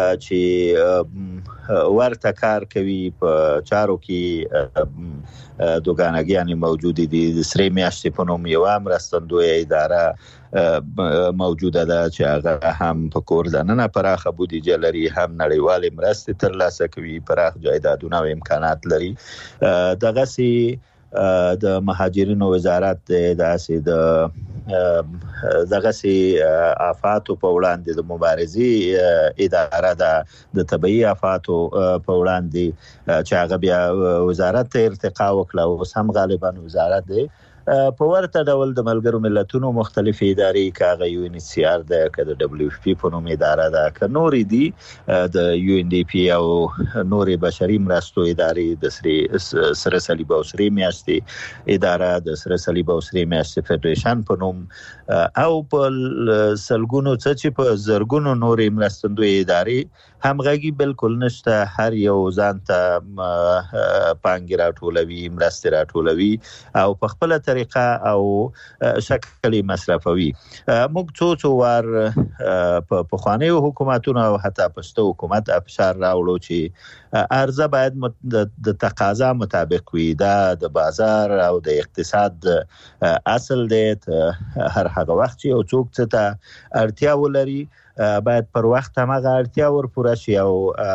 چې ورته کار کوي په چارو کې دوګانګیانی موجود دي. د سری میاشتې په نوم یو مرستندوی اداره موجوده ده چې هغه هم په کور دننه پراخه بودیجه لري، هم نړیوال مرستې ترلاسه کوي، پراخ جایدادونه او امکانات لري. دغه سي د مهاجرینو وزارت داسې د دغه سي آفاتو په وړاندې د مبارزې اداره ده د طبيعي آفاتو په وړاندې چې هغه بیا وزارت ته ارتقا وکړه او هم غالبا وزارت دی په ورته ډول د ملګرو ملتونو مختلفې ادارې کاغه یو ان سی ار ده، کله دبليو اف پی په نوم اداره ده، ک نورې دي د یو ان ډي پی او نورې بشري مرستو ادارې، د سری سره صلیب او سری میاشتې اداره، د سره صلیب او سری میاشتې فدریشن په نوم او په سلګونو چې په زرګونو نورې مرستندوی ادارې همغږي بالکل نشته. هر یو ځان ته پانګي راټولوي، مرستې راټولوي او په خپل طریقه او شکل مصرفوي. موږ څو څو وار په خواني حکومتونو او حتی پښتو حکومت افشار راوړو چې ارزه باید د تقاضا مطابق وي، دا د بازار او د اقتصاد اصل دی. هر هغه وخت چې یو څوک ته اړتیا ولري باید پر وخت هغه اړتیا ور پوره شي او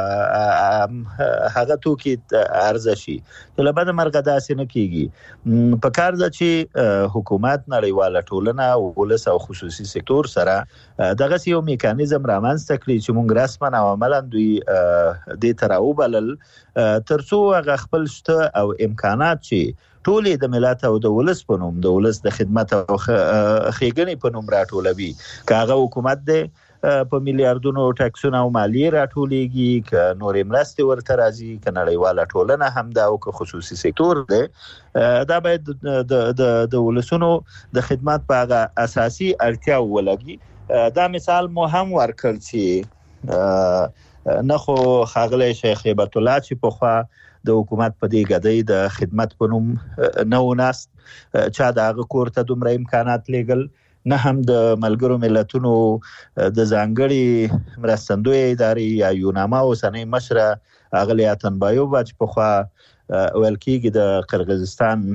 هغه توکي ارزه شي. له بده مرغه داسې نه کیږي. په کار ده چې حکومت نړیواله ټولنه او ولس او خصوصي سکتور سره دغه یو میکانیزم رامنځته کړي چې موږ رسما او عملاً دوی د تراوبلل ترڅو هغه خپل شته او امکانات چې ټولې د ملت او د ولس په نوم د ولس د خدمت او خېګنې په نوم راټولوي. کاغه حکومت دی په میلیارډونو ټاکسونه او مالیه راټولېږي، ک نورې مرستې ورته راځي، ک نړیواله ټولنه هم دا او ک خصوصي سکتور دی، دا باید د د د ولسونو د خدمت په هغه اساسي اړتیا ولګي. دا مثال مو هم ورکړ چې نه خو خاغلی شیخ هیبت الله چې په خوا د حکومت په دې غدۍ د خدمت په نوم نه وناست چا د هغه کور ته دومره امکانات لګل، نه هم د ملګرو ملتونو د ځانګړي مرستندوی ادارې یا یوناما اوسنۍ مشره اغلی اتنبایووا چې په خوا ویل کېږي د قرغیزستان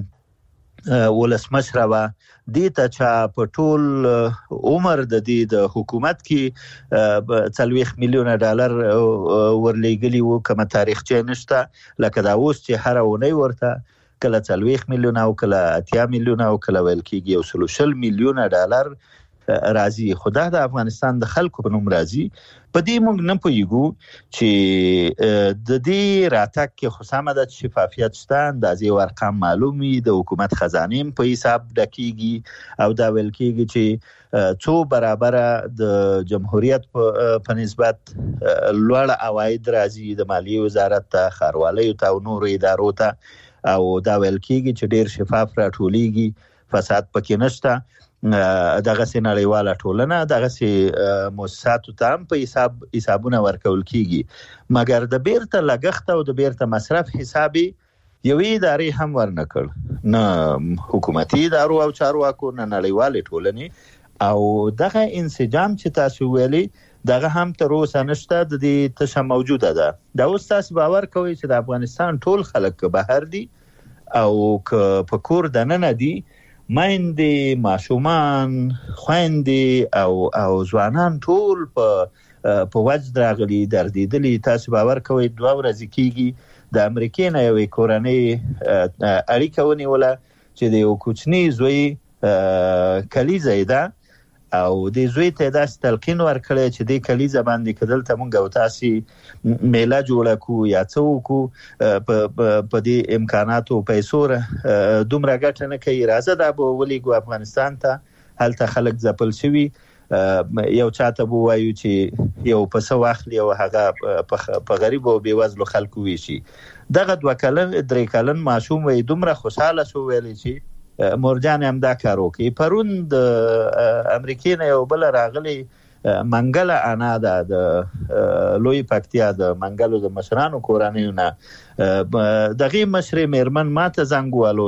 ولسمشره وه، دې ته چې په ټول عمر د دې د حکومت کې څلوېښت میلیونه ډالر ورلېږلي وو، کومه تاریخچه نشته، لکه دا اوس چې هره اونۍ ورته کله څلوېښت میلیونه او کله اتیا میلیونه او کله ویل کېږي یو سل شل میلیونه ډالر راځي. خو دا د افغانستان د خلکو په نوم راځي. په دې موږ نه پوهیږو چې د دې راتګ کې خو سمه ده چې شفافیت شته، اندازې او ارقام معلوم وي، د حکومت خزانې په حساب ډکېږي او دا ویل کېږي چې څو برابره د جمهوریت په نسبت لوړ عواید راځي د مالیې وزارت ته، ښاروالیو ته او نورو ادارو ته، او دا ویل کېږي چې ډېر شفاف راټولېږي، فساد پکې نشته. دغه سي نړیواله ټولنه دغه سي مؤسساتو ته هم په حساب حسابونه ورکول کیږي، مګر د بیرته لګښت او د بیرته مصرف حسابي یوې ادارې هم ورنکړ، نه حکومتي ادارو او چارواکو نه نړیواله ټولنې. او دغه انسجام چې تاسو ویلي دغه هم تر اوسه نشته، د دې تشه موجوده ده. دا اوس تاسو باور کوئ چې د افغانستان ټول خلک بهر دي او که په کور دننه دي، مایندې، ماشومان، خویندې او او ځوانان ټول په په وجد راغلي دردېدلي. تاسو باور کوئ دوه ورځې کېږي د امریکې نه یوې کورنۍ اړیکه ونیوله چې د یو کوچني زوی کلیزه یې ده او د زوی ته داسې تلقین ورکړی چې د کلیزه باندې که دلته مونږ او تاسې میله جوړه کړو یا څه وکړو په دې امکاناتو پیسو دومره ګټه نه کوي، راځه دا به ولیږو افغانستان ته، هلته خلک ځپل شوي، یو چاته به ووایو چې یو پسه واخلي او هغه په غریبو او بېوزلو خلکو ویشي. دغه دوه کلن درې کلن ماشوم وایي دومره خوشحاله شو ویلی چې مورجان هم دا کار وکړي. پرون د امریکې نه یو بل راغلی منګله انا ده د لوی پکتیا د منګلو د مشرانو کورنیو نه، دغې مشرې میرمن ماته زنګ ووهلو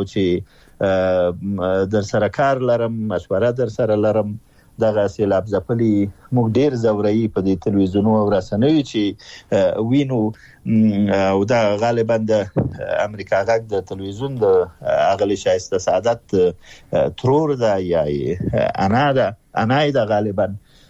چې در سره کار لرم، مشوره در سره لرم. دغه سیلاب ځپلي موږ ډېر ځوروي په دې تلویزیونو او رسنیو چې وینو، او دا غالبا د امریکا غږ د تلویزیون د اغلی شایسته سعادت ترور ده یا انا ده انا ده غالبا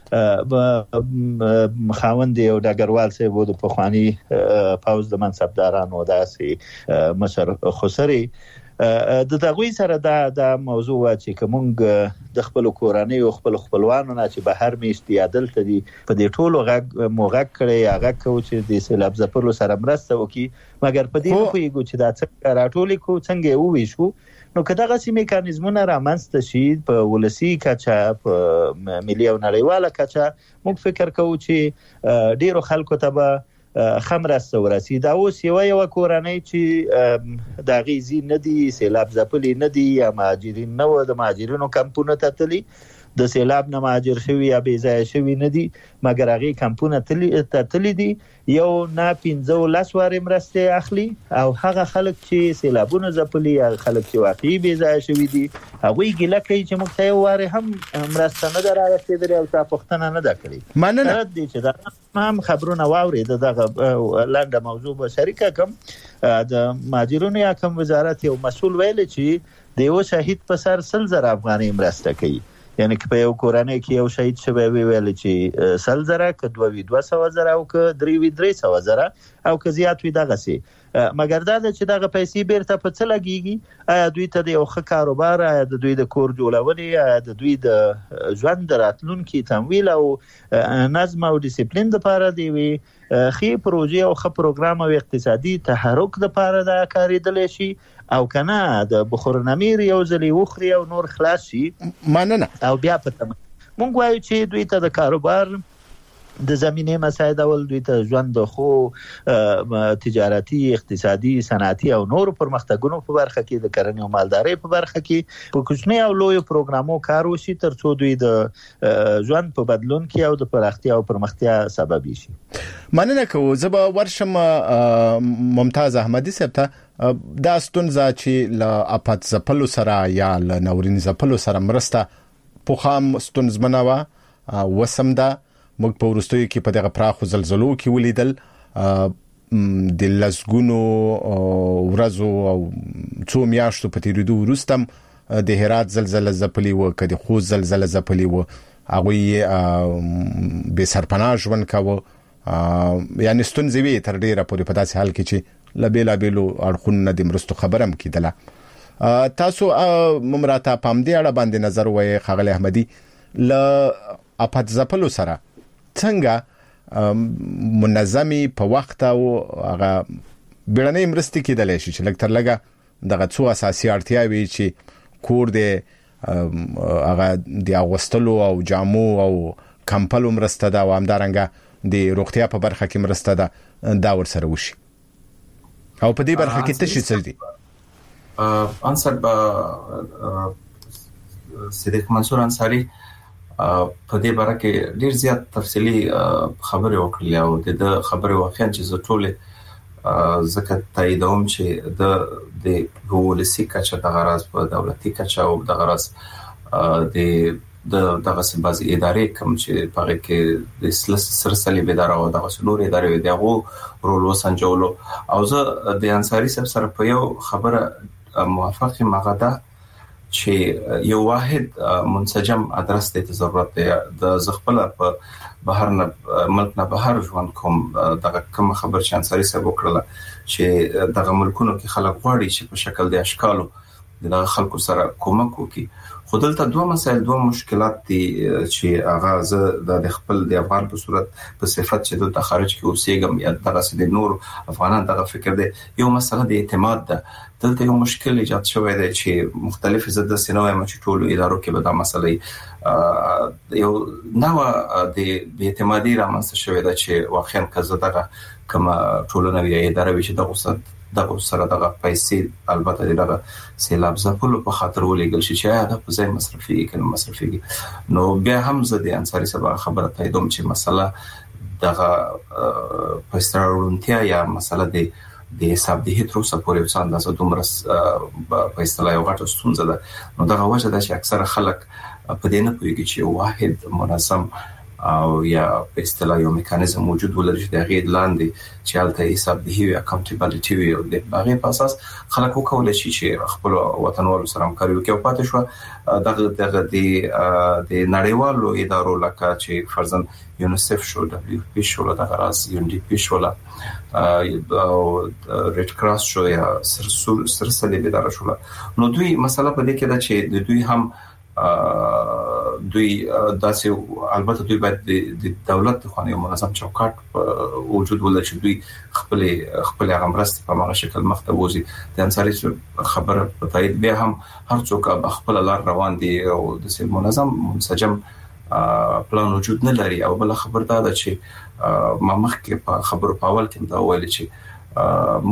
خاوند یو ډګروال صاحب د پخواني پوځ د منصبدارانو داسې مشر خسري د دغوی سره دا د موضوع چې کومګ د خپل کورنۍ او خپل خپلوانو نه چې بهر میشت یا دلته دي په دې ټولو غږ موغک کړي هغه کو چې د سیلاب ځپلو سره مرسته وکي، مګر په دې په یو چې دا څنګه راټولې کو څنګه وې شو. نو که دغه سیمه میکانیزمونه رامنځته شي په ولسی کچا، په ملي او نړیواله کچا، موږ فکر کوو چې ډیرو خلکو ته به خمرسته ورسي. دا اوس یو یو کورنۍ چې د غیزي ندي، سیلاب ځپلي ندي یا مهاجرین نه و، د مهاجرینو کمپونه ته تللي، د سیلاب نه مهاجر شوي یا بې ځایه شوي نه دي، مګر هغې کمپونه ته تللي دي، یو نه پنځه لس وارې مرستې اخلي، او هغه خلک چې سیلابونه ځپلي، هغه خلک چې واقعي بې ځایه شوي دي، هغوی ګیله کوي چې موږ ته یو وارې هم مرسته نه ده رارسېدلې او چا پوښتنه نه ده کړې. مننه. شرط دی چې دا هم خبرونه واورېده. دغه لنډه موضوع به شریکه کړم. د مهاجرینو یا کوم وزارت یو مسؤل ویلی چې د یو شهید په سر سل زره افغانۍ مرسته کوي. یعنی که په یو کورنۍ کې یو شهید شوی وی ویل چې سل زره ک دوه وی دوه سوه زره او ک درې وی درې سوه زره او که زیات وي دغه سي مګر دا چې دغه پیسې بیرته په څه لګيږي آیا دوی ته د یو ښه کاروبار آیا د دوی د کور جوړونې آیا د دوی د ژوند راتلونکي تمویل او نظم او ډیسپلین لپاره دی وي خې پروژې او خې پروګرام او اقتصادي تحرک لپاره دا کاریدل شي او کنه د بخورنامیر یو ځلې وخري او نور خلاص شي مننه او بیا پته مونږ وایو چې دوی ته د کاروبار د زمینه مساعد اول دوی ته ژوند خو تجارتي اقتصادي صنعتي او نور پرمختګونو په برخه کې د کرنې او مالدارۍ په برخه کې په کوچنی او لوی پروګرامو کار وشي ترڅو دوی د ژوند په بدلون کې او د پراختیا او پرمختیا سبب شي. مننه کوم زبا ورشم ممتاز احمدي صاحب ته دا ستونزه چې ل اپات زپلو سره یا ل نورین زپلو سره مرسته په خام ستونزمنه وا وسم ده موږ په ورستوي کې په دغه پراخو زلزلو کې ولیدل د لسګونو ورځو او څو میاشتو په تیریدو وروستم د هرات زلزلہ زپلی و کدي خو زلزلہ زپلی و هغه به سرپناه ژوند کاوه یعنی ستونزې وی تر ډیره پورې په داسې حال کې چې لبیلا بیلو اړخونه د مرستو خبرم کیدله تاسو ممراته پام دی اړه باندې نظر وای خغل احمدي ل اپات زپلو سره څنګه منظمي په وخت او هغه بیړنۍ مرستې کېدلای شي چې لکه تر لګه دغه څو اساسي اړتیاوي چې کور دې هغه د اغوستلو او جامو او کمپلو مرسته دا و همدارنګه د روغتیا په برخه کې مرسته ده دا ورسره وشي او په دې برخه کې تشې څه دي انصر با صدیق منصور انصاری په دې باره کې ډیر زیات تفصیلی خبرې وکړې او د خبرې واقعا چې زه ټول زکه تاییدوم چې د د ولسی کچه د غراز په دولتي کچه او د غراز د د دغه سبازي ادارې کوم چې په کې د سلسله بيدار او د سلور ادارې دغه رول وسنجولو او زه د انصاری سره په یو خبره موافق مغاده چې یو واحد منسجم ادرس ته ضرورت دی د زغپل په بهر نه ملک نه بهر ژوند کوم دغه کوم خبر چې انصاری صاحب وکړه چې دغه ملکونو کې خلک غواړي چې په شکل د اشکالو د خلکو سره کومک وکړي خو دلته دوه مسایل دوه مشکلات دي چې اغاز د خپل د افغان په صورت په صفت چې د خارج کې اوسېګم یا دغه سید نور افغانان دغه فکر دی یو مسله د اعتماد ده دلته یو مشکل ایجاد شوی دی چې مختلف زده سينوي مچ ټولو ادارو کې به دا مسله یو نو د اعتمادي رامنځته شوی دی چې واقعا کزه دغه کما ټولنه وی اداره وی چې دغه دغه سره دغه پیسې البته دغه سیلاب زپلو په خاطر ولېګل شي چې دا په ځای مصرفي کې مصرفي نو بیا هم زه د انصاری سبا خبره تاییدوم چې مسله دغه پېسترونتیا یا مسله د د حساب د هیترو سپورې وسان د دومره په اصطلاح یو غټه ستونزه ده نو دغه وجه ده چې اکثره خلک په دې نه پوهیږي چې واحد منظم او یا په اصطلاح یو میکانیزم موجود ولري چې د غیر لاندې چې الته حساب دی وی اکاونټیبلیټي وی او د هغه په اساس خلک وکولای شي چې خپل وطنوالو سره همکاري وکړي او پاتې شو دغه دغه د د نړیوالو ادارو لکه چې فرضاً یونیسف شو دبليو پی شو دغه راز یو ان ډي پی شو لا او ریډ کراس شو یا سرسل سرسله اداره شو نو دوی مسله په دې کې ده چې د دوی هم دوی داسې البته دوی باید د دولت خو نه منظم چوکاټ وجود ولري چې دوی خپل خپل غمرست په مغه شکل مختبوزي د انصاری خبره په تایید بیا هم هر څوک خپل لار روان دي او د سیل منظم منسجم پلان وجود نه لري او بل خبر دا ده چې ما مخکې په خبرو په اول کې دا ویل چې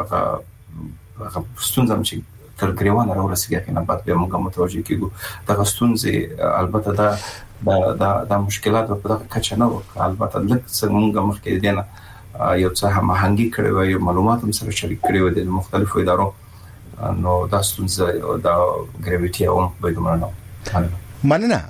مونږه هغه ستونزم چې تر ګریوان راورسیږي کنه بعد به موږ متوجه کیږو دا غستونځي البته دا دا دا مشکلات په دغه کچه نه و البته لکه څنګه موږ مخکې دینه یو څه هم هنګي کړو او معلومات هم سره شریک کړو د مختلفو ادارو نو دا ستونزه دا ګریویټي او به دومره مننه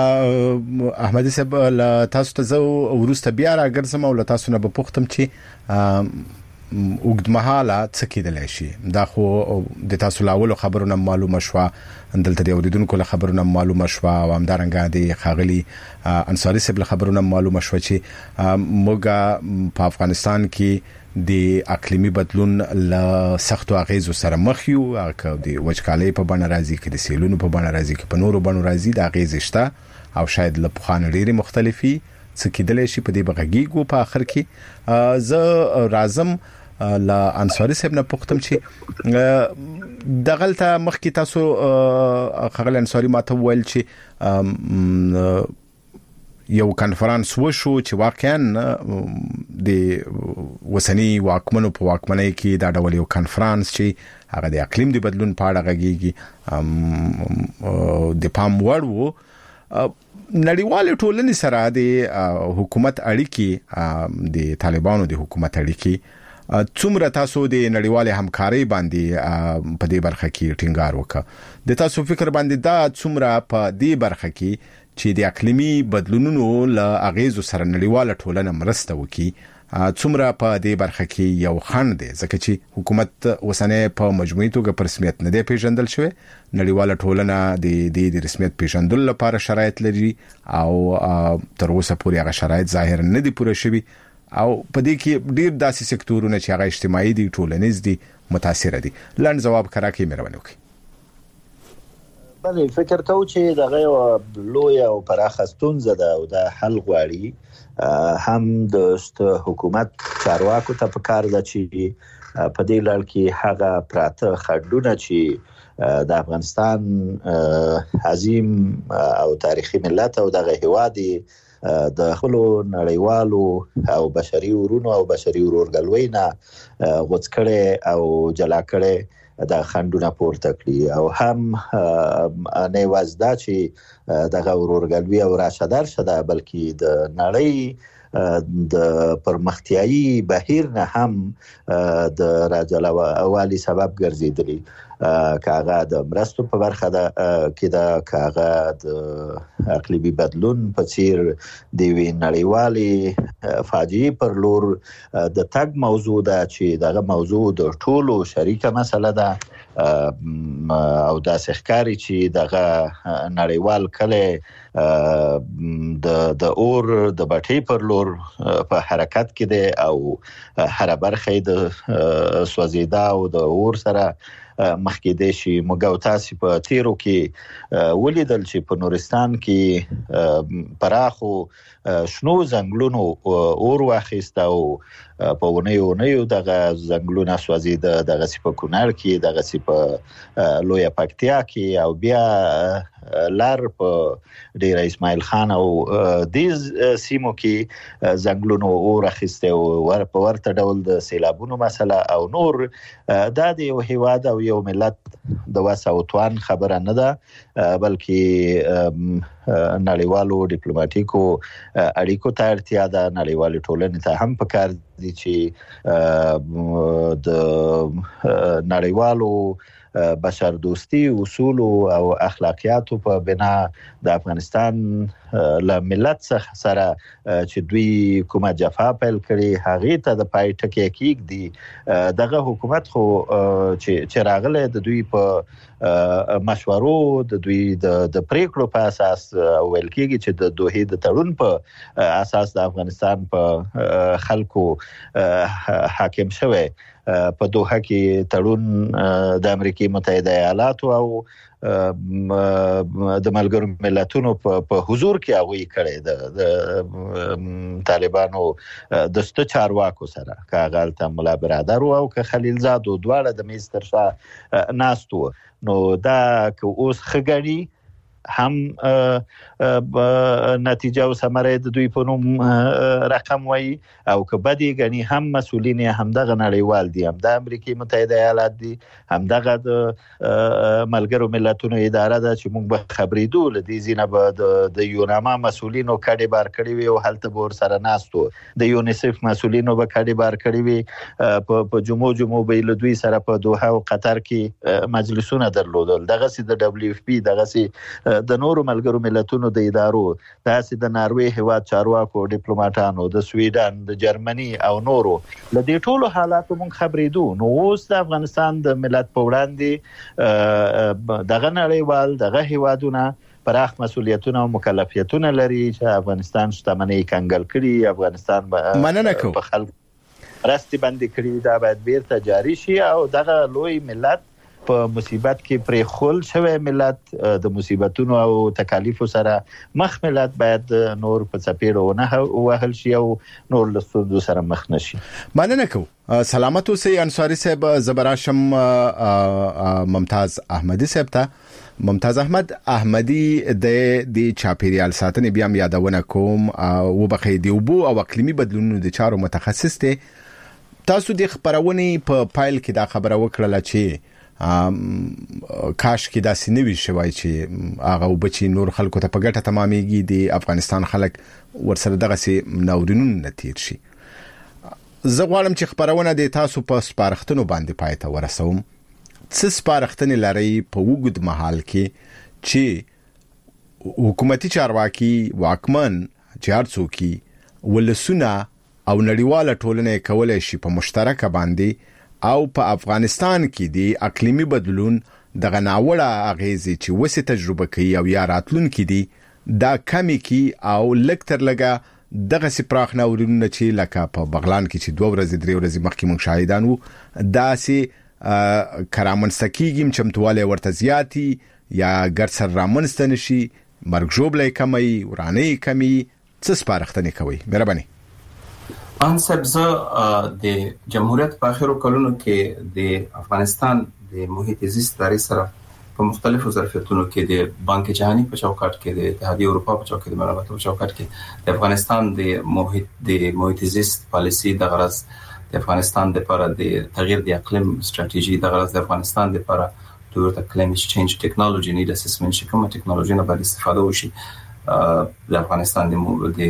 احمدي صاحب تاسو ته زو ورسته بیا راګرځم او تاسو نه په پوښتم چې وګدمحاله څه کېدلی شي دا خو د تاسو لاولو خبرونه معلومه شوه دلته د اوریدونکو له خبرونه معلومه شوه او همدارنګه د خاغلی انصاری صاحب له خبرونه معلومه شوه چې موږ په افغانستان کې د اقلیمي بدلون له سختو اغیزو سره مخ یو او د وچکالۍ په بڼه راځي کې د سیلونو په بڼه راځي کې په نورو بڼو راځي د اغیز شته او شاید له پخوانه ډېری مختلفي څه کېدلی شي په دې بغږیږو په اخر کې زه رازم لا انصاری صاحب نه پوښتم چې دغلته مخکې تاسو خغل انصاری ماته ویل چې یو کانفرنس وشو چې واقعا د وسنی واکمنو په واکمنۍ کې دا ډول یو کانفرنس چې هغه د اقلیم د بدلون په اړه غږیږي د پام وړ وو نړیوال ټولنې سره د حکومت اړیکې د طالبانو د حکومت اړیکې څومره تاسو د نړیوال همکارۍ باندې په دې برخه کې ټینګار وکړه د تاسو فکر باندې دا څومره په دې برخه کې چې د اقلیمي بدلونونو له اغیزو سره نړیواله ټولنه مرسته وکړي څومره په دې برخه کې یو خنډ دی ځکه چې حکومت وسنه په مجموعي توګه په رسمیت نه دی پیژندل شوی نړیواله ټولنه د د رسمیت پیژندلو لپاره شرایط لري او تر اوسه پورې هغه شرایط ظاهر نه دي پوره شوي او په دې کې ډیر داسې سکتورونه چې هغه اجتماعي دي ټولنیز دي متاثر دي لند جواب کراکې مهرباني وکړئ بله فکر کوم چې دغه لوی او پراخه ستونزه ده او د حل غواړي هم د حکومت چارواکو ته پکار ده چې په دې لړ کې هغه پراته خډونه چې د افغانستان عظیم او تاریخي ملت او دغه هوادي د خپل نړیوالو او بشري ورونو او بشري ورورګلوي نه غوڅ کړي او جلا کړي د خندونه پورته کړی او هم نه وازدا چې د ورورګلوي او راشدار شده بلکې د نړۍ د پرمختیايي بهیر نه هم د راجلا اوالي سبب ګرځیدلی کاغه د مرستو په برخه ده کې دا کاغه د اقلیمي بدلون په څیر د وینړیوالي فاجعه پر لور د تګ موضوع ده چې دغه موضوع د ټولو شریکه مسله ده او د سحکاري چې دغه نړیوال کله د د اور د بټي پر لور په حرکت کې ده او هر برخه د سوځیدا او د اور سره مخکې د شي موږ تاسو په تیرو کې ولیدل چې په نورستان کې پراخو شنو ځنګلونو اور واخیسته او په ونیو ونیو دغه ځنګلونه سوځید دغه په کونړ کې دغه په لوی پکتیا کې او بیا لار په ډیر اسماعیل خان او د سیمو کې ځنګلونو اور اخیسته او ور په ورته ډول د سیلابونو مسله او نور د یو هیواد او یو ملت د وسه او توان خبره نه ده بلکې نړیوالو ډیپلوماټیکو اړیکو ته اړتیا ده نړیوالې ټولنې ته هم پکار دي چې د نړیوالو بشر دوستی اصول او اخلاقیاتو په بنا د افغانستان له ملت سره چې دوی کومه جفا پیل کړي هغه ته د پای ټکی کېږي دغه حکومت خو چې راغله د دوی په مشورو د دوی د پریکړو په اساس ویل کېږي چې د دوه د تړون په اساس د افغانستان په خلکو حاکم شوی په دوحه کې تړون د امریکای متحده ایالاتو او د ملګرو ملتونو په حضور کې هغه کړي د طالبانو د ست چارواکو سره کاغال ته مولا برادر او ک خلیل زاد او دواړه د میستر شاه ناستو نو دا که اوس خګړی هم نتیجه او ثمره د دوی په نوم رقم وای او که بدی غني هم مسولین هم دغه نړیوال دي هم د امریکای متحده ایالات دي هم دغه د ملګرو ملتونو اداره ده چې موږ به خبرېدو لدی زینه به د یوناما مسولینو کډي بار کړی وي او هلته بور سره ناستو د یونیسف مسولینو به کډي بار کړی وي په جمعو جمعو به له دوی سره په دوحه او قطر کې مجلسونه درلودل دغه سي د دبليو اف پی دغه سي د نورو ملګرو ملتونو د ادارو داسې د ناروې هیواد چارواکو ډیپلوماټانو د سویډن د جرمني او نورو لدې ټولو حالاتو مونږ خبرېدو نو اوس د افغانستان د ملت په وړاندې دغه نړیوال دغه هیوادونه پراخ مسؤلیتونه او مکلفیتونه لري چې افغانستان شتمنۍ کنګل کړي افغانستان مننه په خلک راستی باندې کړی دا باید بیرته جاری شي او دغه لوی ملت په مصیبت کې پرې خل شوی ملت د مصیبتونو او تکالیفو سره مخ ملت باید نور په چپیړو نه وهل شي او نور له ستونزو سره مخ نشي. مننه کوم. سلامت اوسئ انصاری صاحب. زبراشم ممتاز احمدی صاحب ته. ممتاز احمد احمدی د د چاپیریال ساتنې بیا یادونه کوم او بخې دی وبو او اقلیمي بدلونونو د چارو متخصص ته. تاسو د خبرونې په فایل کې دا خبره وکړه چې کاش کې دا سنوي شوی چې هغه وبچي نور خلکو ته په ګټه تمامېږي د افغانستان خلک ورسره دغه سي ناورینونه نتیر شي. زه غواړم چې خبرونه د تاسو په سپارښتنو باندې پاتې ورسوم. څه سپارښتنې لري په وګد محل کې چې حکومتي چارواکي واکمن چارڅوکي ولسونه او نړیواله ټولنه کولای شي په مشترکه باندې او په افغانستان کې د اقلیمي بدلون دغه ناوړه اغیزې چې وسه تجربه کوي او یا راتلون کې دي دا کمی کی او لکتر لګه دغه سپراخ ناورینونه چې لکه په بغلان کې چې دوه ورځې درې ورځې مخکې مونږ شاهدان وو داسې کرامن سکیګم چمتواله ورته زیاتی یا ګرڅر رامنستن شي مرګ جوړلې کمی ورانه کمی څه سپارښتنه کوي مهرباني. ان سبزه د جمهوریت په اخرو کلونو کې د افغانستان د محیط زیست ادارې سره په مختلفو ظرفیتونو کې د بانک جهانی په چوکاټ کې د اتحادیه اروپا په چوکاټ کې د ملاتړ په چوکاټ کې د افغانستان د محیط د محیط زیست پالیسي د غرض د افغانستان د لپاره د تغییر د اقلیم ستراتیژي د غرض د افغانستان د لپاره د کلایمټ چینج ټیکنالوژي نیډ اسسمنت چې کومه ټیکنالوژي نه باندې استفاده وشي د افغانستان د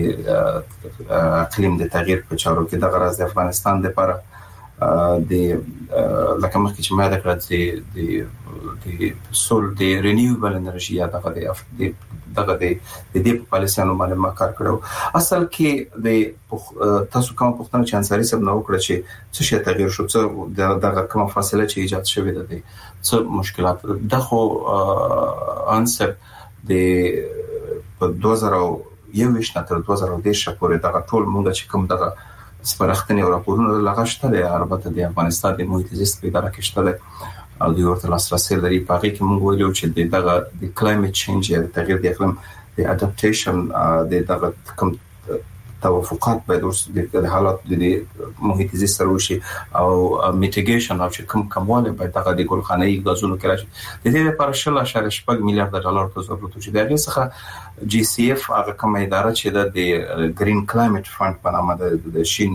اقلیم د تغییر په چارو کې د غرض د افغانستان د لپاره د لکه مخکې چې ما دا کړل د د سول د رینیوبل انرژي دغه د دغه د دې په پالیسیانو باندې ما کار کړو. اصل کې د تاسو کوم پوښتنه چې انصاری صاحب نو کړ چې څه شي تغییر شو څه دغه کومه فاصله چې ایجاد شوې ده څه مشکلات د خو انسر د په دوه زره یو نه تر دوه زره دېرش پورې دغه ټول موږ چې کوم دغه سپارښتنې او راپورونه لغښته دي البته د افغانستان د محیط زیست په اداره کې شته او د ورته لاسرسي لري په هغه کې موږ ویلو چې دغه د کلایمټ چینج یا تغییر د اقلیم د اډاپټیشن د دغه کوم توافقات باید د حالات د محیط زیست سره وشي او میټیګیشن او چې کوم کمواله باید دغه د ګلخانه‌ای غازونو کې راشي. د دې لپاره شل اشاریه شپږ میلیارډ ډالر ته ضرورت چې دغه څخه جی سی اف هغه کومه اداره چې د ګرین کلایمټ فند په نامه د شین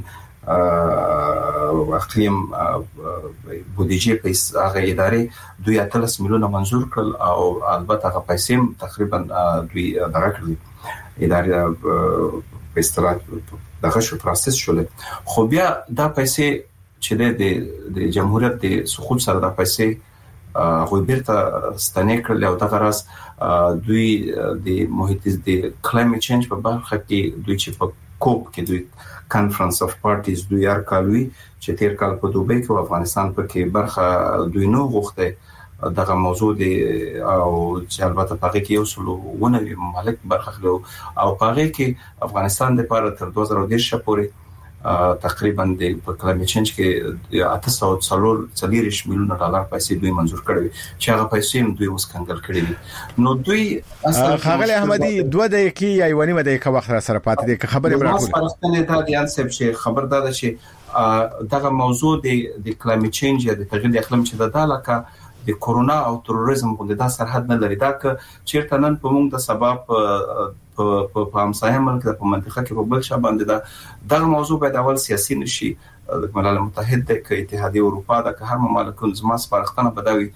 اقلیم بودیجه په هغه ادارې دوی اتلس میلیونه منزور کړل او البته هغه پیسې تقریبا دوی دغه کړل ادارې په استرات دغه شو پروسس شول. خو بیا دا پیسې چې د جمهوریت د سقوط سره د پیسې غوي بیرته ستنې کړل او دغه راز دوی د محیط د کلایمټ چینج په برخه کې دوی چې په کوپ کې دوی کانفرنس اف پارټیز دوی هر کالوي چې تیر کال په دوبۍ کې افغانستان په کې برخه دوی نو غوښته دغه موضوع دی او چې البته په کې یو سلو ونوي مملک برخه خلو او په کې افغانستان د لپاره تر دوه زره دېرش پورې تقریبا د کلایمټ چینج کې اته سوه څلور میلیونه ډالر پیسې دوی منزور کړې چې هغه پیسې دوی اوس کنګل کړې دي. نو دوی خاغلی احمدي دوه دقیقې یا یو نیمه دقیقه وخت را سره پاتې دي که خبرې راټول پرستنه دا د انسب چې خبردار ده چې دغه موضوع د کلایمټ چینج یا د تغییر د اقلیم چې د دالکه د کورونا او تروریزم غونډه د سرحد نه لري دا ک چیرته نن په موږ د سبب په په همسایه ملک په منطقه کې په بل شابه باندې دا دغه موضوع باید اول سیاسي نشي. د ملل متحد د اتحادیه اروپا د هر مملکت زما سپارښتنه بدوي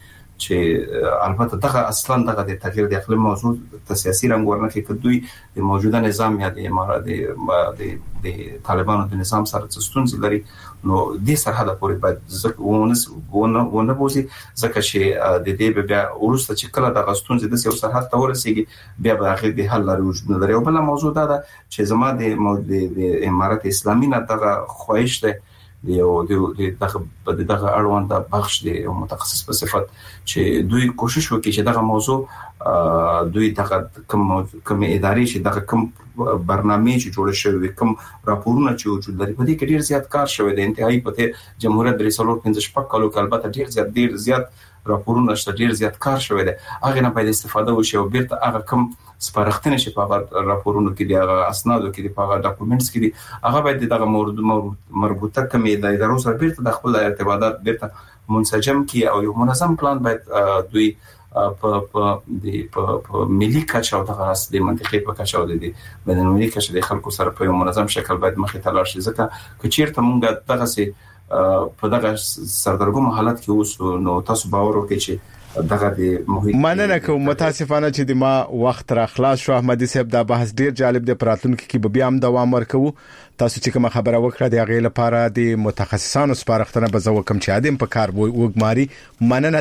چې البته دغه اصلا دغه د تغییر د اقلیم موضوع د سیاسي رنګ ورنکې کدوې د موجوده نظام یا د امارات د د طالبانو د نظام سره ستونزې لري نو د سرحد پورې باید ځکه ونه ونه بوزي ځکه چې د دې بیا ورسته چې کله د غستونځ د سرحد ته ورسیږي بیا به هغه د حل لري وجود لري او بل موضوع دا ده چې زما د د امارات اسلامي نه دغه خواهش ده یو د دغه دغه اړوند د بخش دی او متخصص په صفت چې دوی کوشش وکړي چې دغه موضوع دوی دغه کوم کوم ادارې چې دغه کوم برنامه چې جوړ شوی کوم راپورونه چې وجود لري په دې کې ډیر زیات کار شوی دی انتهایی په جمهوریت د رسالو پنځه شپږ کالو کې البته ډیر زیات ډیر زیات راپورونه شته ډیر زیات کار شوی دی هغه نه باید استفاده وشي او بیرته هغه کوم سپارښتنه چې په راپورونو کې دی هغه اسنادو کې دی په هغه ډاکومېنټس کې دی هغه باید دغه موضوع مربوطه کمې د ادارو سره بیرته د خپل ارتباطات بیرته منسجم کی او یو منظم پلان باید دوی په په د په ملي کچه او دغه اس د منطقې په کچه او د بینالمللي کچه د خلکو سره په یو منظم شکل باید مخې ته لاړ شي ځکه چې چیرته مونږ دغه سي په دغه سردرګم حالت کې اوس نو تاسو باور وکړئ چې دغه د محیط مننه کوم متاسفانه چې د ما وخت را خلاص شو احمدي صاحب دا بحث ډیر جالب دی پراتونکو کې به بیا هم دوام ورکوو تاسو چې کوم خبره وکړه د غیله لپاره د متخصصانو سپارښتنه به زو کوم چې ادم په کار وګماري مننه